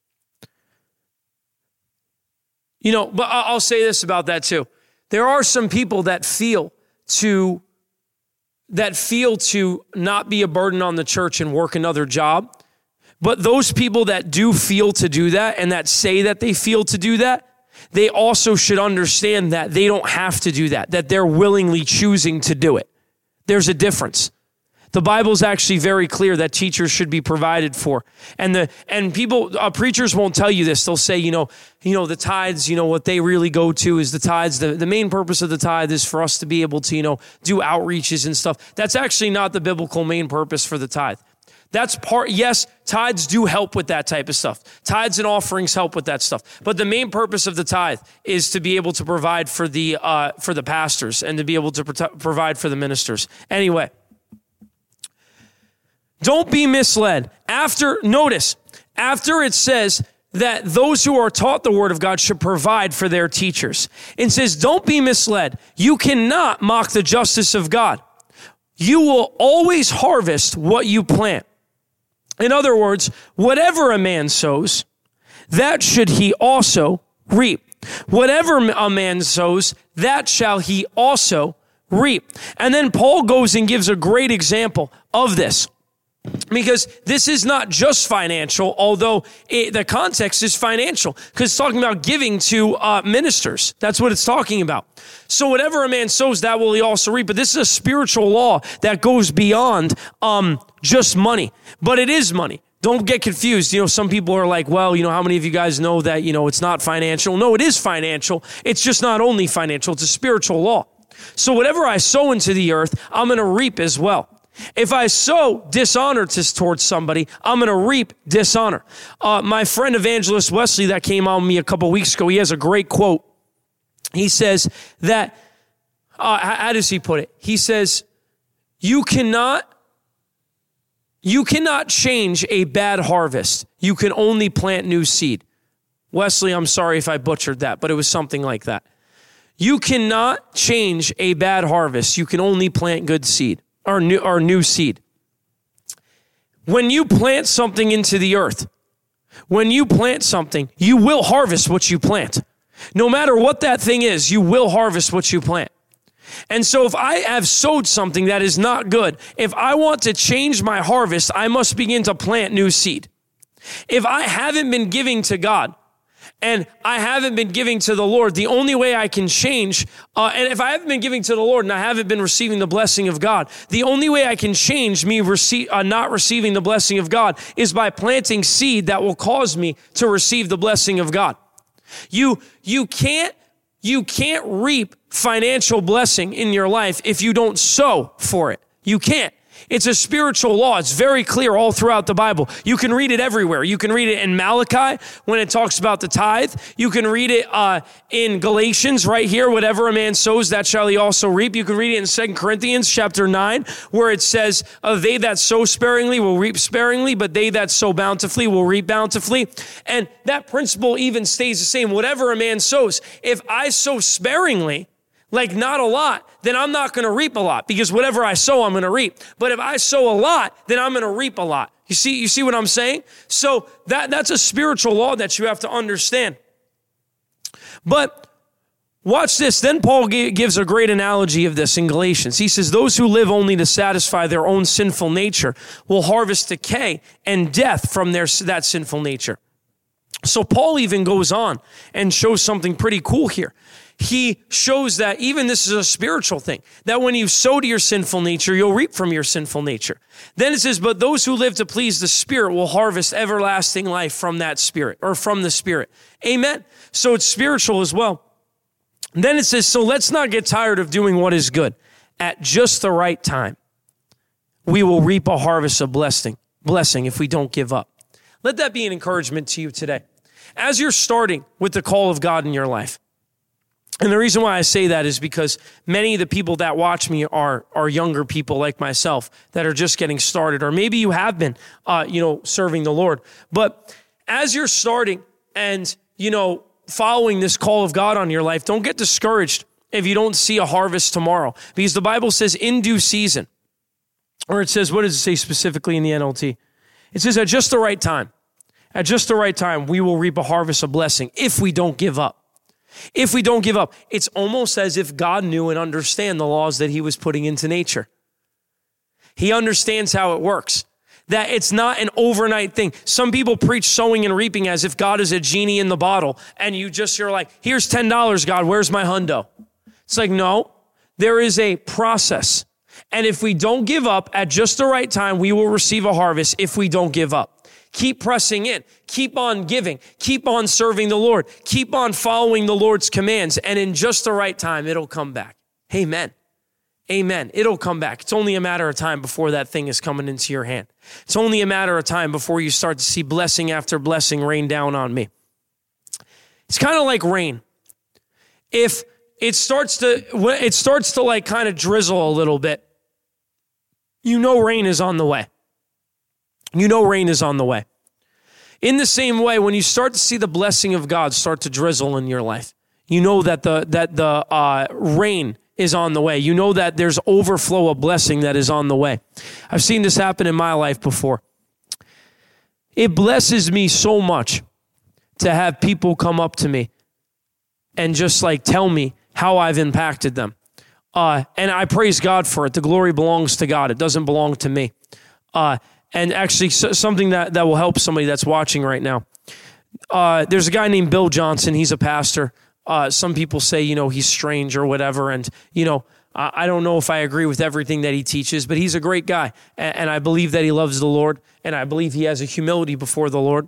[SPEAKER 2] You know, but I'll say this about that too. There are some people that feel to that feel to not be a burden on the church and work another job. But those people that do feel to do that and that say that they feel to do that, they also should understand that they don't have to do that, that they're willingly choosing to do it. There's a difference. The Bible's actually very clear that teachers should be provided for. And the and people, uh, preachers won't tell you this. They'll say, you know, you know, the tithes, you know, what they really go to is the tithes. The, the main purpose of the tithe is for us to be able to, you know, do outreaches and stuff. That's actually not the biblical main purpose for the tithe. That's part, yes, tithes do help with that type of stuff. Tithes and offerings help with that stuff. But the main purpose of the tithe is to be able to provide for the uh, for the pastors and to be able to pro- provide for the ministers. Anyway, don't be misled. After, notice, after it says that those who are taught the word of God should provide for their teachers, it says, don't be misled. You cannot mock the justice of God. You will always harvest what you plant. In other words, whatever a man sows, that should he also reap. Whatever a man sows, that shall he also reap. And then Paul goes and gives a great example of this. Because this is not just financial, although it, the context is financial, because it's talking about giving to uh, ministers. That's what it's talking about. So whatever a man sows, that will he also reap. But this is a spiritual law that goes beyond um, just money. But it is money. Don't get confused. You know, some people are like, well, you know, how many of you guys know that, you know, it's not financial? No, it is financial. It's just not only financial. It's a spiritual law. So whatever I sow into the earth, I'm going to reap as well. If I sow dishonor to, towards somebody, I'm going to reap dishonor. Uh, my friend Evangelist Wesley that came on me a couple weeks ago, he has a great quote. He says that, uh, how does he put it? He says, you cannot, you cannot change a bad harvest. You can only plant new seed. Wesley, I'm sorry if I butchered that, but it was something like that. You cannot change a bad harvest. You can only plant good seed. Our new, our new seed. When you plant something into the earth, when you plant something, you will harvest what you plant. No matter what that thing is, you will harvest what you plant. And so if I have sowed something that is not good, if I want to change my harvest, I must begin to plant new seed. If I haven't been giving to God, and I haven't been giving to the Lord, the only way I can change, uh, and if I haven't been giving to the Lord and I haven't been receiving the blessing of God, the only way I can change me receive, uh, not receiving the blessing of God is by planting seed that will cause me to receive the blessing of God. You, you can't, you can't reap financial blessing in your life if you don't sow for it. You can't. It's a spiritual law. It's very clear all throughout the Bible. You can read it everywhere. You can read it in Malachi when it talks about the tithe. You can read it uh, in Galatians right here. Whatever a man sows, that shall he also reap. You can read it in Second Corinthians chapter nine, where it says, uh, they that sow sparingly will reap sparingly, but they that sow bountifully will reap bountifully. And that principle even stays the same. Whatever a man sows, if I sow sparingly, like not a lot, then I'm not going to reap a lot, because whatever I sow, I'm going to reap. But if I sow a lot, then I'm going to reap a lot. You see, you see what I'm saying? So that, that's a spiritual law that you have to understand. But watch this. Then Paul gives a great analogy of this in Galatians. He says, those who live only to satisfy their own sinful nature will harvest decay and death from their, that sinful nature. So Paul even goes on and shows something pretty cool here. He shows that even this is a spiritual thing, that when you sow to your sinful nature, you'll reap from your sinful nature. Then it says, but those who live to please the Spirit will harvest everlasting life from that Spirit, or from the Spirit. Amen. So it's spiritual as well. And then it says, so let's not get tired of doing what is good. At just the right time, we will reap a harvest of blessing, blessing if we don't give up. Let that be an encouragement to you today. As you're starting with the call of God in your life, and the reason why I say that is because many of the people that watch me are are younger people like myself that are just getting started, or maybe you have been, uh, you know, serving the Lord. But as you're starting and, you know, following this call of God on your life, don't get discouraged if you don't see a harvest tomorrow, because the Bible says in due season, or it says, what does it say specifically in the N L T? It says at just the right time, at just the right time, we will reap a harvest of blessing if we don't give up. If we don't give up, it's almost as if God knew and understand the laws that he was putting into nature. He understands how it works, that it's not an overnight thing. Some people preach sowing and reaping as if God is a genie in the bottle, and you just, you're like, here's ten dollars, God, where's my hundo? It's like, no, there is a process. And if we don't give up at just the right time, we will receive a harvest if we don't give up. Keep pressing in. Keep on giving. Keep on serving the Lord. Keep on following the Lord's commands. And in just the right time, it'll come back. Amen. Amen. It'll come back. It's only a matter of time before that thing is coming into your hand. It's only a matter of time before you start to see blessing after blessing rain down on me. It's kind of like rain. If it starts to, it starts to like kind of drizzle a little bit, you know rain is on the way. You know rain is on the way. In the same way, when you start to see the blessing of God start to drizzle in your life, you know that the that the uh, rain is on the way. You know that there's overflow of blessing that is on the way. I've seen this happen in my life before. It blesses me so much to have people come up to me and just like tell me how I've impacted them. Uh, and I praise God for it. The glory belongs to God. It doesn't belong to me. Uh, and actually so, something that, that will help somebody that's watching right now. Uh, there's a guy named Bill Johnson. He's a pastor. Uh, some people say, you know, he's strange or whatever. And, you know, uh, I don't know if I agree with everything that he teaches, but he's a great guy. And, and I believe that he loves the Lord. And I believe he has a humility before the Lord.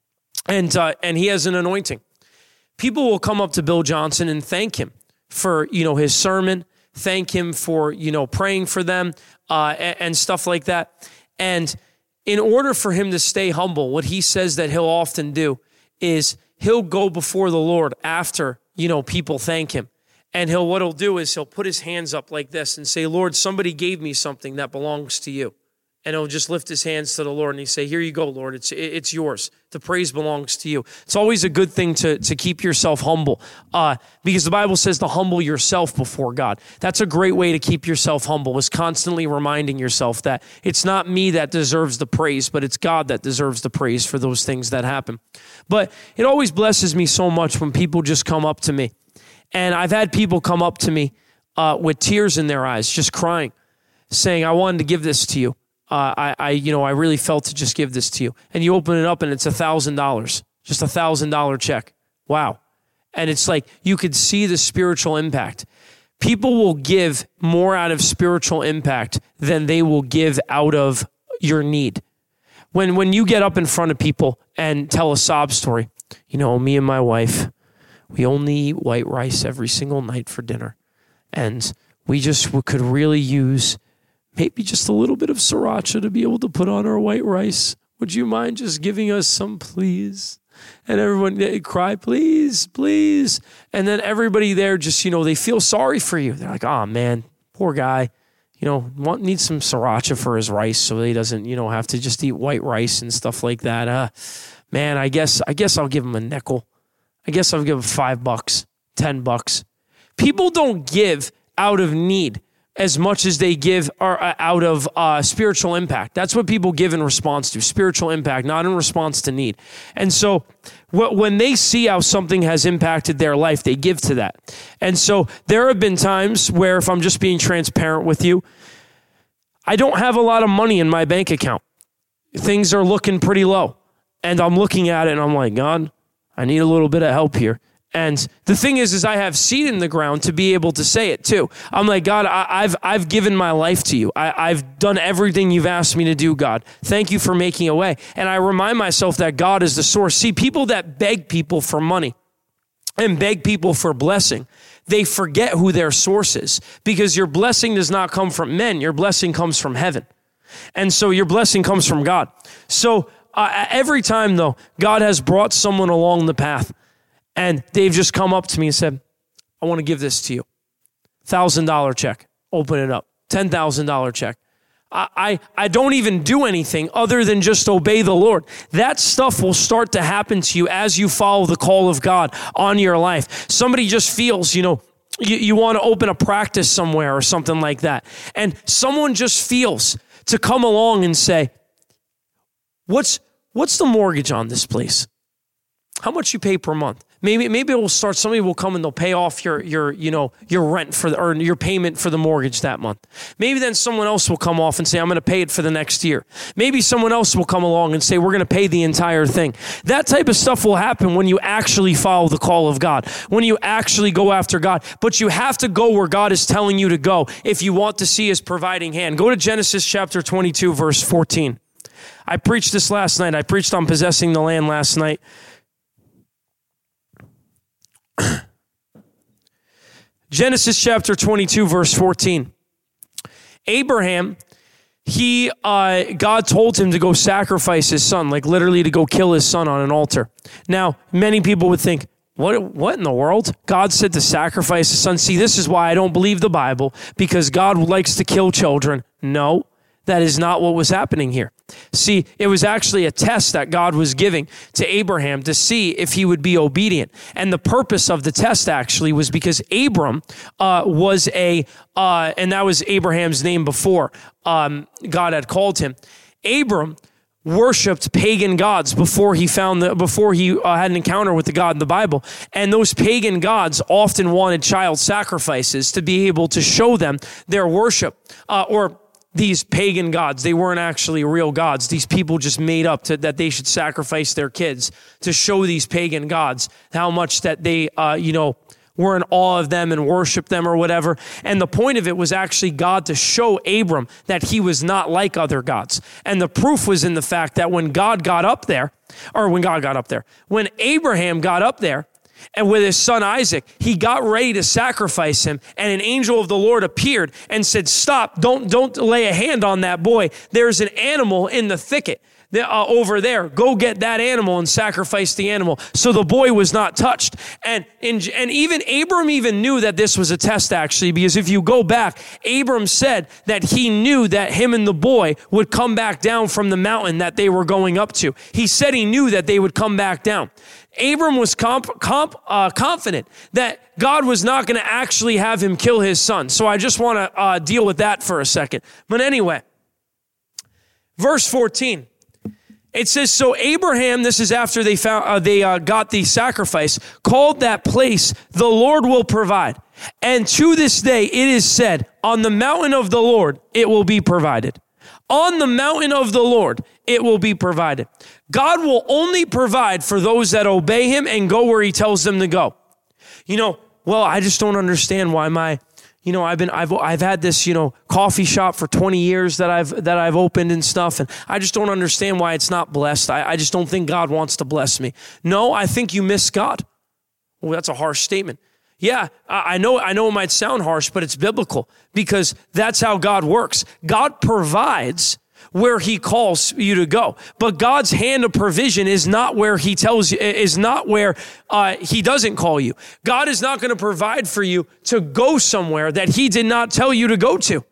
[SPEAKER 2] And, uh, and he has an anointing. People will come up to Bill Johnson and thank him for, you know, his sermon, thank him for, you know, praying for them uh, and, and stuff like that. And in order for him to stay humble, what he says that he'll often do is he'll go before the Lord after, you know, people thank him. And he'll, what he'll do is he'll put his hands up like this and say, Lord, somebody gave me something that belongs to you. And he'll just lift his hands to the Lord and he say, here you go, Lord, it's it's yours. The praise belongs to you. It's always a good thing to, to keep yourself humble uh, because the Bible says to humble yourself before God. That's a great way to keep yourself humble, is constantly reminding yourself that it's not me that deserves the praise, but it's God that deserves the praise for those things that happen. But it always blesses me so much when people just come up to me. And I've had people come up to me uh, with tears in their eyes, just crying, saying, I wanted to give this to you. Uh, I, I, you know, I really felt to just give this to you. And you open it up and it's a thousand dollars, just a thousand dollar check. Wow. And it's like, you could see the spiritual impact. People will give more out of spiritual impact than they will give out of your need. When, when you get up in front of people and tell a sob story, you know, me and my wife, we only eat white rice every single night for dinner. And we just we could really use maybe just a little bit of sriracha to be able to put on our white rice. Would you mind just giving us some, please? And everyone they cry, please, please. And then everybody there just, you know, they feel sorry for you. They're like, oh, man, poor guy. You know, want, needs some sriracha for his rice so he doesn't, you know, have to just eat white rice and stuff like that. Uh, man, I guess I guess I'll give him a nickel. I guess I'll give him five bucks, ten bucks. People don't give out of need as much as they give are out of uh, spiritual impact. That's what people give in response to, spiritual impact, not in response to need. And so wh- when they see how something has impacted their life, they give to that. And so there have been times where, if I'm just being transparent with you, I don't have a lot of money in my bank account. Things are looking pretty low. And I'm looking at it and I'm like, God, I need a little bit of help here. And the thing is, is I have seed in the ground to be able to say it too. I'm like, God, I, I've I've given my life to you. I, I've done everything you've asked me to do, God. Thank you for making a way. And I remind myself that God is the source. See, people that beg people for money and beg people for blessing, they forget who their source is, because your blessing does not come from men. Your blessing comes from heaven. And so your blessing comes from God. So uh, every time, though, God has brought someone along the path, and they've just come up to me and said, I want to give this to you. one thousand dollars check. Open it up. ten thousand dollars check. I, I, I don't even do anything other than just obey the Lord. That stuff will start to happen to you as you follow the call of God on your life. Somebody just feels, you know, you, you want to open a practice somewhere or something like that. And someone just feels to come along and say, what's what's the mortgage on this place? How much you pay per month? Maybe maybe it will start, somebody will come and they'll pay off your your you know your rent for the, or your payment for the mortgage that month. Maybe then someone else will come off and say, I'm going to pay it for the next year. Maybe someone else will come along and say, we're going to pay the entire thing. That type of stuff will happen when you actually follow the call of God, when you actually go after God. But you have to go where God is telling you to go if you want to see his providing hand. Go to Genesis chapter twenty-two, verse fourteen. I preached this last night. I preached on possessing the land last night. Genesis chapter twenty-two, verse fourteen. Abraham, he, uh, God told him to go sacrifice his son, like literally to go kill his son on an altar. Now, many people would think, what, what in the world? God said to sacrifice his son. See, this is why I don't believe the Bible, because God likes to kill children. No, that is not what was happening here. See, it was actually a test that God was giving to Abraham to see if he would be obedient. And the purpose of the test actually was because Abram uh, was a, uh, and that was Abraham's name before um, God had called him. Abram worshipped pagan gods before he found the, before he uh, had an encounter with the God in the Bible. And those pagan gods often wanted child sacrifices to be able to show them their worship, uh, or these pagan gods. They weren't actually real gods. These people just made up to, that they should sacrifice their kids to show these pagan gods how much that they, uh, you know, were in awe of them and worship them or whatever. And the point of it was actually God to show Abram that he was not like other gods. And the proof was in the fact that when God got up there, or when God got up there, when Abraham got up there, and with his son Isaac, he got ready to sacrifice him, and an angel of the Lord appeared and said, stop, don't, don't lay a hand on that boy. There's an animal in the thicket uh, over there. Go get that animal and sacrifice the animal. So the boy was not touched. And, and, and even Abram even knew that this was a test, actually, because if you go back, Abram said that he knew that him and the boy would come back down from the mountain that they were going up to. He said he knew that they would come back down. Abram was comp, comp, uh, confident that God was not going to actually have him kill his son. So I just want to uh, deal with that for a second. But anyway, verse fourteen, it says, so Abraham, this is after they found uh, they uh, got the sacrifice, called that place, the Lord will provide. And to this day it is said, on the mountain of the Lord it will be provided. On the mountain of the Lord, it will be provided. God will only provide for those that obey him and go where he tells them to go. You know, well, I just don't understand why my, you know, I've been, I've, I've had this, you know, coffee shop for twenty years that I've, that I've opened and stuff. And I just don't understand why it's not blessed. I, I just don't think God wants to bless me. No, I think you miss God. Well, that's a harsh statement. Yeah, I know, I know it might sound harsh, but it's biblical because that's how God works. God provides where he calls you to go. But God's hand of provision is not where he tells you, is not where uh, he doesn't call you. God is not going to provide for you to go somewhere that he did not tell you to go to.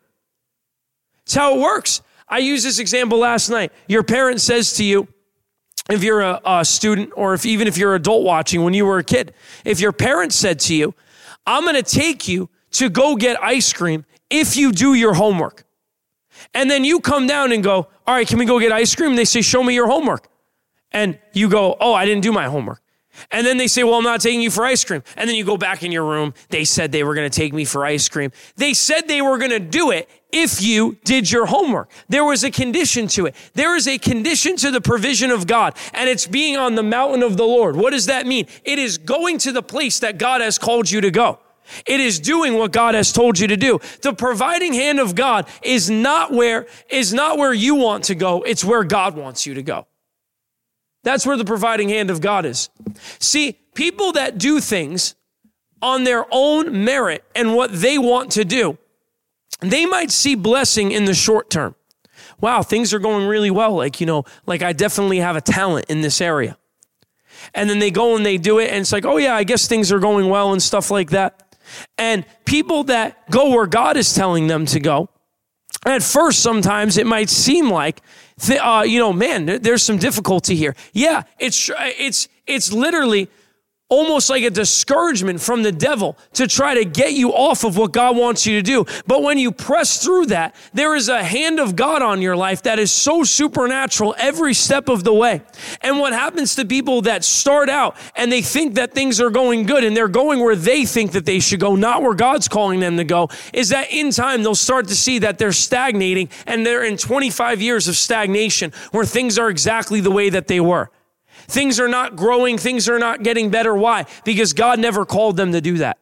[SPEAKER 2] It's how it works. I used this example last night. Your parent says to you, if you're a, a student, or if even if you're an adult watching when you were a kid, if your parents said to you, I'm going to take you to go get ice cream if you do your homework. And then you come down and go, all right, can we go get ice cream? And they say, show me your homework. And you go, oh, I didn't do my homework. And then they say, well, I'm not taking you for ice cream. And then you go back in your room. They said they were going to take me for ice cream. They said they were going to do it if you did your homework. There was a condition to it. There is a condition to the provision of God, and it's being on the mountain of the Lord. What does that mean? It is going to the place that God has called you to go. It is doing what God has told you to do. The providing hand of God is not where, is not where you want to go. It's where God wants you to go. That's where the providing hand of God is. See, people that do things on their own merit and what they want to do, they might see blessing in the short term. Wow, things are going really well. Like, you know, like I definitely have a talent in this area. And then they go and they do it, and it's like, oh yeah, I guess things are going well and stuff like that. And people that go where God is telling them to go, at first, sometimes it might seem like, uh, you know, man, there, there's some difficulty here. Yeah, it's it's it's literally almost like a discouragement from the devil to try to get you off of what God wants you to do. But when you press through that, there is a hand of God on your life that is so supernatural every step of the way. And what happens to people that start out and they think that things are going good and they're going where they think that they should go, not where God's calling them to go, is that in time they'll start to see that they're stagnating, and they're in twenty-five years of stagnation where things are exactly the way that they were. Things are not growing. Things are not getting better. Why? Because God never called them to do that.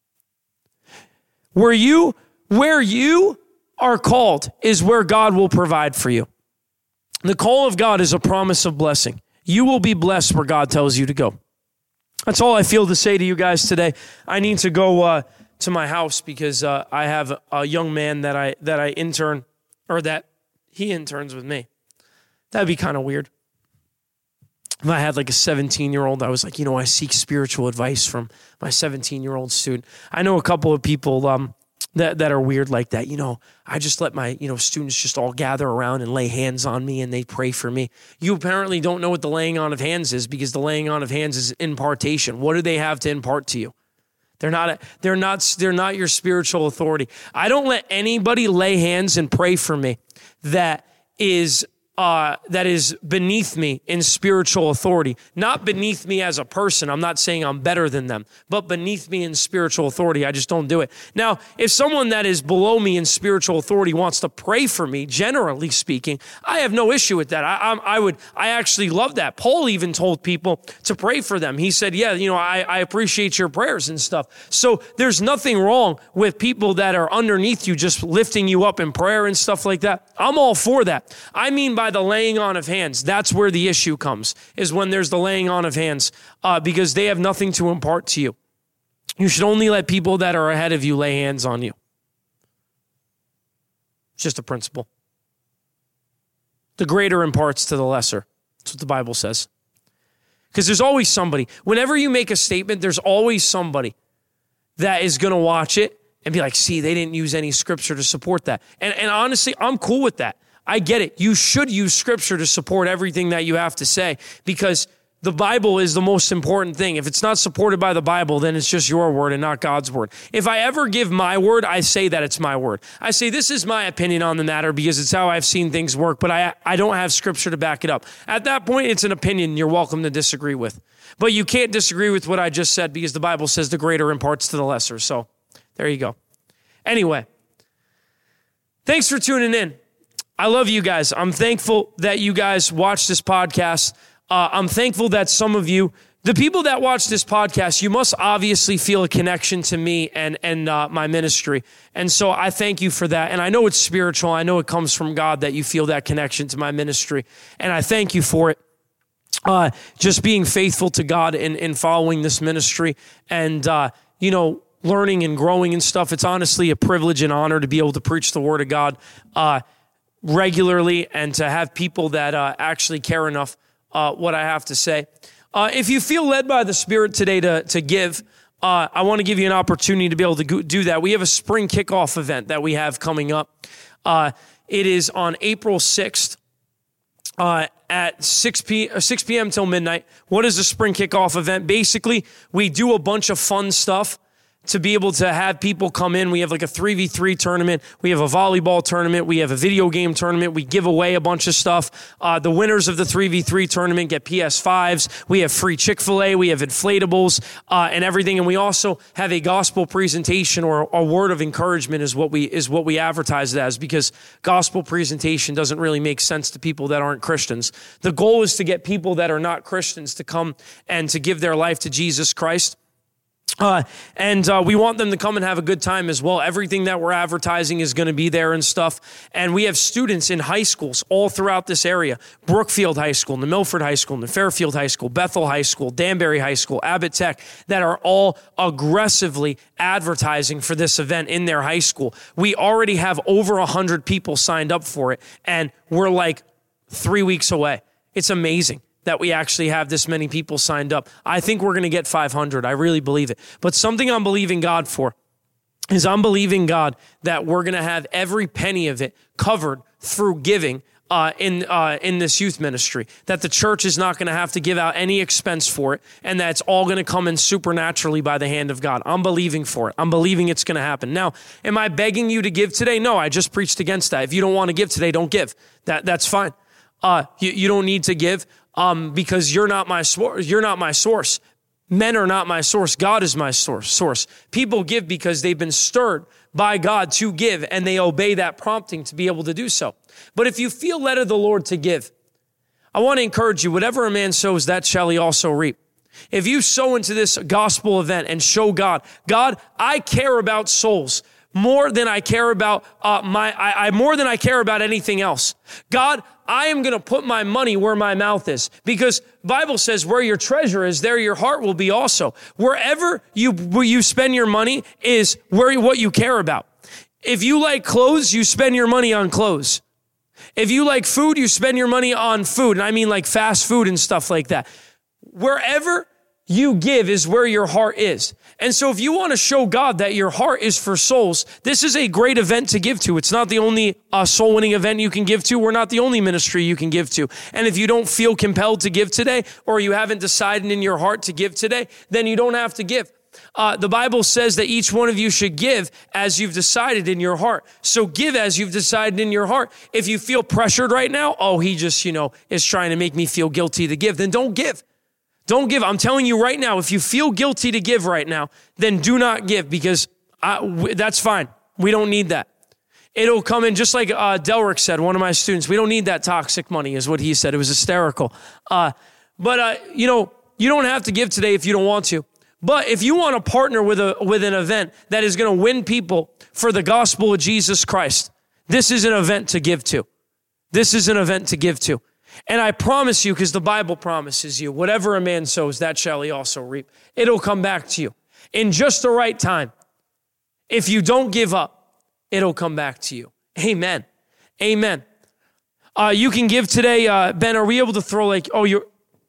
[SPEAKER 2] Where you, where you are called is where God will provide for you. The call of God is a promise of blessing. You will be blessed where God tells you to go. That's all I feel to say to you guys today. I need to go uh, to my house because uh, I have a young man that I that I intern or that he interns with me. That'd be kind of weird. If I had like a seventeen-year-old, I was like, you know, I seek spiritual advice from my seventeen-year-old student. I know a couple of people um, that, that are weird like that. You know, I just let my, you know, students just all gather around and lay hands on me and they pray for me. You apparently don't know what the laying on of hands is because the laying on of hands is impartation. What do they have to impart to you? They're not, they're not, they're not your spiritual authority. I don't let anybody lay hands and pray for me that is Uh, that is beneath me in spiritual authority. Not beneath me as a person. I'm not saying I'm better than them, but beneath me in spiritual authority. I just don't do it. Now, if someone that is below me in spiritual authority wants to pray for me, generally speaking, I have no issue with that. I, I, I would, I actually love that. Paul even told people to pray for them. He said, yeah, you know, I, I appreciate your prayers and stuff. So there's nothing wrong with people that are underneath you just lifting you up in prayer and stuff like that. I'm all for that. I mean by the laying on of hands, that's where the issue comes, is when there's the laying on of hands, uh, because they have nothing to impart to you. You should only let people that are ahead of you lay hands on you. It's just a principle. The greater imparts to the lesser. That's what the Bible says. Because there's always somebody. Whenever you make a statement, there's always somebody that is going to watch it and be like, see, they didn't use any scripture to support that. And, and honestly, I'm cool with that. I get it. You should use scripture to support everything that you have to say because the Bible is the most important thing. If it's not supported by the Bible, then it's just your word and not God's word. If I ever give my word, I say that it's my word. I say this is my opinion on the matter because it's how I've seen things work, but I, I don't have scripture to back it up. At that point, it's an opinion you're welcome to disagree with. But you can't disagree with what I just said because the Bible says the greater imparts to the lesser. So there you go. Anyway, thanks for tuning in. I love you guys. I'm thankful that you guys watch this podcast. Uh, I'm thankful that some of you, the people that watch this podcast, you must obviously feel a connection to me and, and uh, my ministry. And so I thank you for that. And I know it's spiritual. I know it comes from God that you feel that connection to my ministry. And I thank you for it. Uh, just being faithful to God in, in following this ministry and, uh, you know, learning and growing and stuff. It's honestly a privilege and honor to be able to preach the word of God uh, regularly and to have people that uh, actually care enough uh, what I have to say. Uh, if you feel led by the Spirit today to, to give, uh, I want to give you an opportunity to be able to go, do that. We have a spring kickoff event that we have coming up. Uh, it is on April sixth uh, at six p.m. till midnight. What is a spring kickoff event? Basically, we do a bunch of fun stuff to be able to have people come in. We have like a three v three tournament. We have a volleyball tournament. We have a video game tournament. We give away a bunch of stuff. Uh, the winners of the three v three tournament get P S fives. We have free Chick-fil-A. We have inflatables uh, and everything. And we also have a gospel presentation or a word of encouragement is what we is what we advertise it as because gospel presentation doesn't really make sense to people that aren't Christians. The goal is to get people that are not Christians to come and to give their life to Jesus Christ. Uh, and uh, we want them to come and have a good time as well. Everything that we're advertising is going to be there and stuff. And we have students in high schools all throughout this area. Brookfield High School, New Milford High School, New Fairfield High School, Bethel High School, Danbury High School, Abbott Tech, that are all aggressively advertising for this event in their high school. We already have over one hundred people signed up for it, and we're like three weeks away. It's amazing that we actually have this many people signed up. I think we're going to get five hundred. I really believe it. But something I'm believing God for is I'm believing God that we're going to have every penny of it covered through giving uh, in uh, in this youth ministry, that the church is not going to have to give out any expense for it, and that it's all going to come in supernaturally by the hand of God. I'm believing for it. I'm believing it's going to happen. Now, am I begging you to give today? No, I just preached against that. If you don't want to give today, don't give. That That's fine. Uh, you, you don't need to give. Um, because you're not my source. You're not my source. Men are not my source. God is my source. Source. People give because they've been stirred by God to give, and they obey that prompting to be able to do so. But if you feel led of the Lord to give, I want to encourage you, whatever a man sows, that shall he also reap. If you sow into this gospel event and show God, God, I care about souls. more than I care about uh, my, I, I more than I care about anything else. God, I am going to put my money where my mouth is, because Bible says where your treasure is, there your heart will be also. Wherever you, where you spend your money is where what you care about. If you like clothes, you spend your money on clothes. If you like food, you spend your money on food. And I mean like fast food and stuff like that. Wherever you give is where your heart is. And so if you want to show God that your heart is for souls, this is a great event to give to. It's not the only uh, soul winning event you can give to. We're not the only ministry you can give to. And if you don't feel compelled to give today, or you haven't decided in your heart to give today, then you don't have to give. Uh, the Bible says that each one of you should give as you've decided in your heart. So give as you've decided in your heart. If you feel pressured right now, oh, he just, you know, is trying to make me feel guilty to give, then don't give. Don't give. I'm telling you right now, if you feel guilty to give right now, then do not give, because I, w- that's fine. We don't need that. It'll come in just like uh, Delrick said, one of my students. We don't need that toxic money is what he said. It was hysterical. Uh, but, uh, you know, you don't have to give today if you don't want to. But if you want to partner with a with an event that is going to win people for the gospel of Jesus Christ, this is an event to give to. This is an event to give to. And I promise you, because the Bible promises you, whatever a man sows, that shall he also reap. It'll come back to you in just the right time. If you don't give up, it'll come back to you. Amen. Amen. Uh, you can give today. Uh, Ben, are we able to throw like, oh, you're,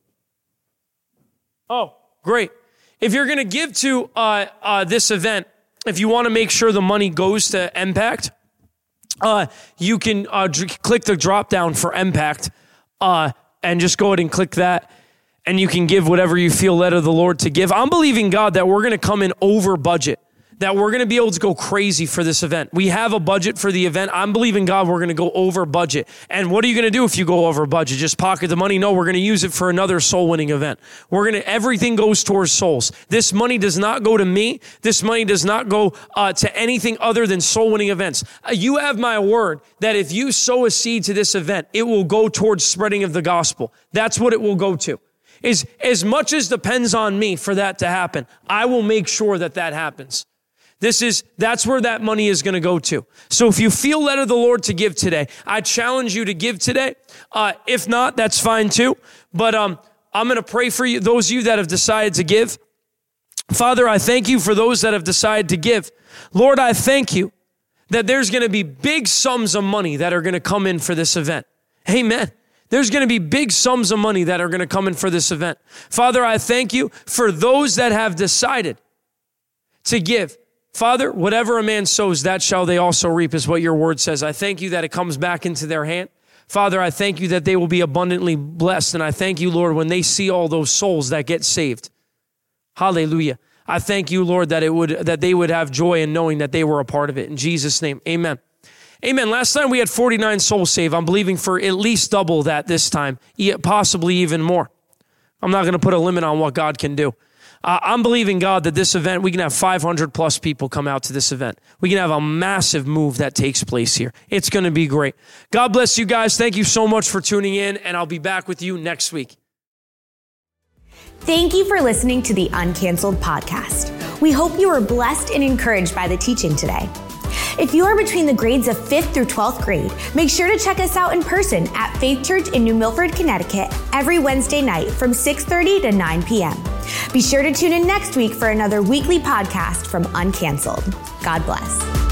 [SPEAKER 2] oh, great. If you're going to give to uh, uh, this event, if you want to make sure the money goes to Impact, uh, you can uh, d- click the drop down for Impact. Uh, and just go ahead and click that, and you can give whatever you feel led of the Lord to give. I'm believing God that we're going to come in over budget, that we're going to be able to go crazy for this event. We have a budget for the event. I'm believing God we're going to go over budget. And what are you going to do if you go over budget? Just pocket the money? No, we're going to use it for another soul-winning event. We're going to, everything goes towards souls. This money does not go to me. This money does not go uh, to anything other than soul-winning events. Uh, you have my word that if you sow a seed to this event, it will go towards spreading of the gospel. That's what it will go to. Is as much as depends on me for that to happen, I will make sure that that happens. This is, that's where that money is going to go to. So if you feel led of the Lord to give today, I challenge you to give today. Uh, if not, that's fine too. But um, I'm going to pray for you, those of you that have decided to give. Father, I thank you for those that have decided to give. Lord, I thank you that there's going to be big sums of money that are going to come in for this event. Amen. There's going to be big sums of money that are going to come in for this event. Father, I thank you for those that have decided to give. Father, whatever a man sows, that shall they also reap, is what your word says. I thank you that it comes back into their hand. Father, I thank you that they will be abundantly blessed. And I thank you, Lord, when they see all those souls that get saved. Hallelujah. I thank you, Lord, that it would that they would have joy in knowing that they were a part of it. In Jesus' name, amen. Amen. Last time we had forty-nine souls saved. I'm believing for at least double that this time, possibly even more. I'm not going to put a limit on what God can do. Uh, I'm believing God that this event, we can have five hundred plus people come out to this event. We can have a massive move that takes place here. It's going to be great. God bless you guys. Thank you so much for tuning in, and I'll be back with you next week.
[SPEAKER 1] Thank you for listening to the Uncanceled podcast. We hope you were blessed and encouraged by the teaching today. If you are between the grades of fifth through twelfth grade, make sure to check us out in person at Faith Church in New Milford, Connecticut, every Wednesday night from six thirty to nine p.m. Be sure to tune in next week for another weekly podcast from Uncanceled. God bless.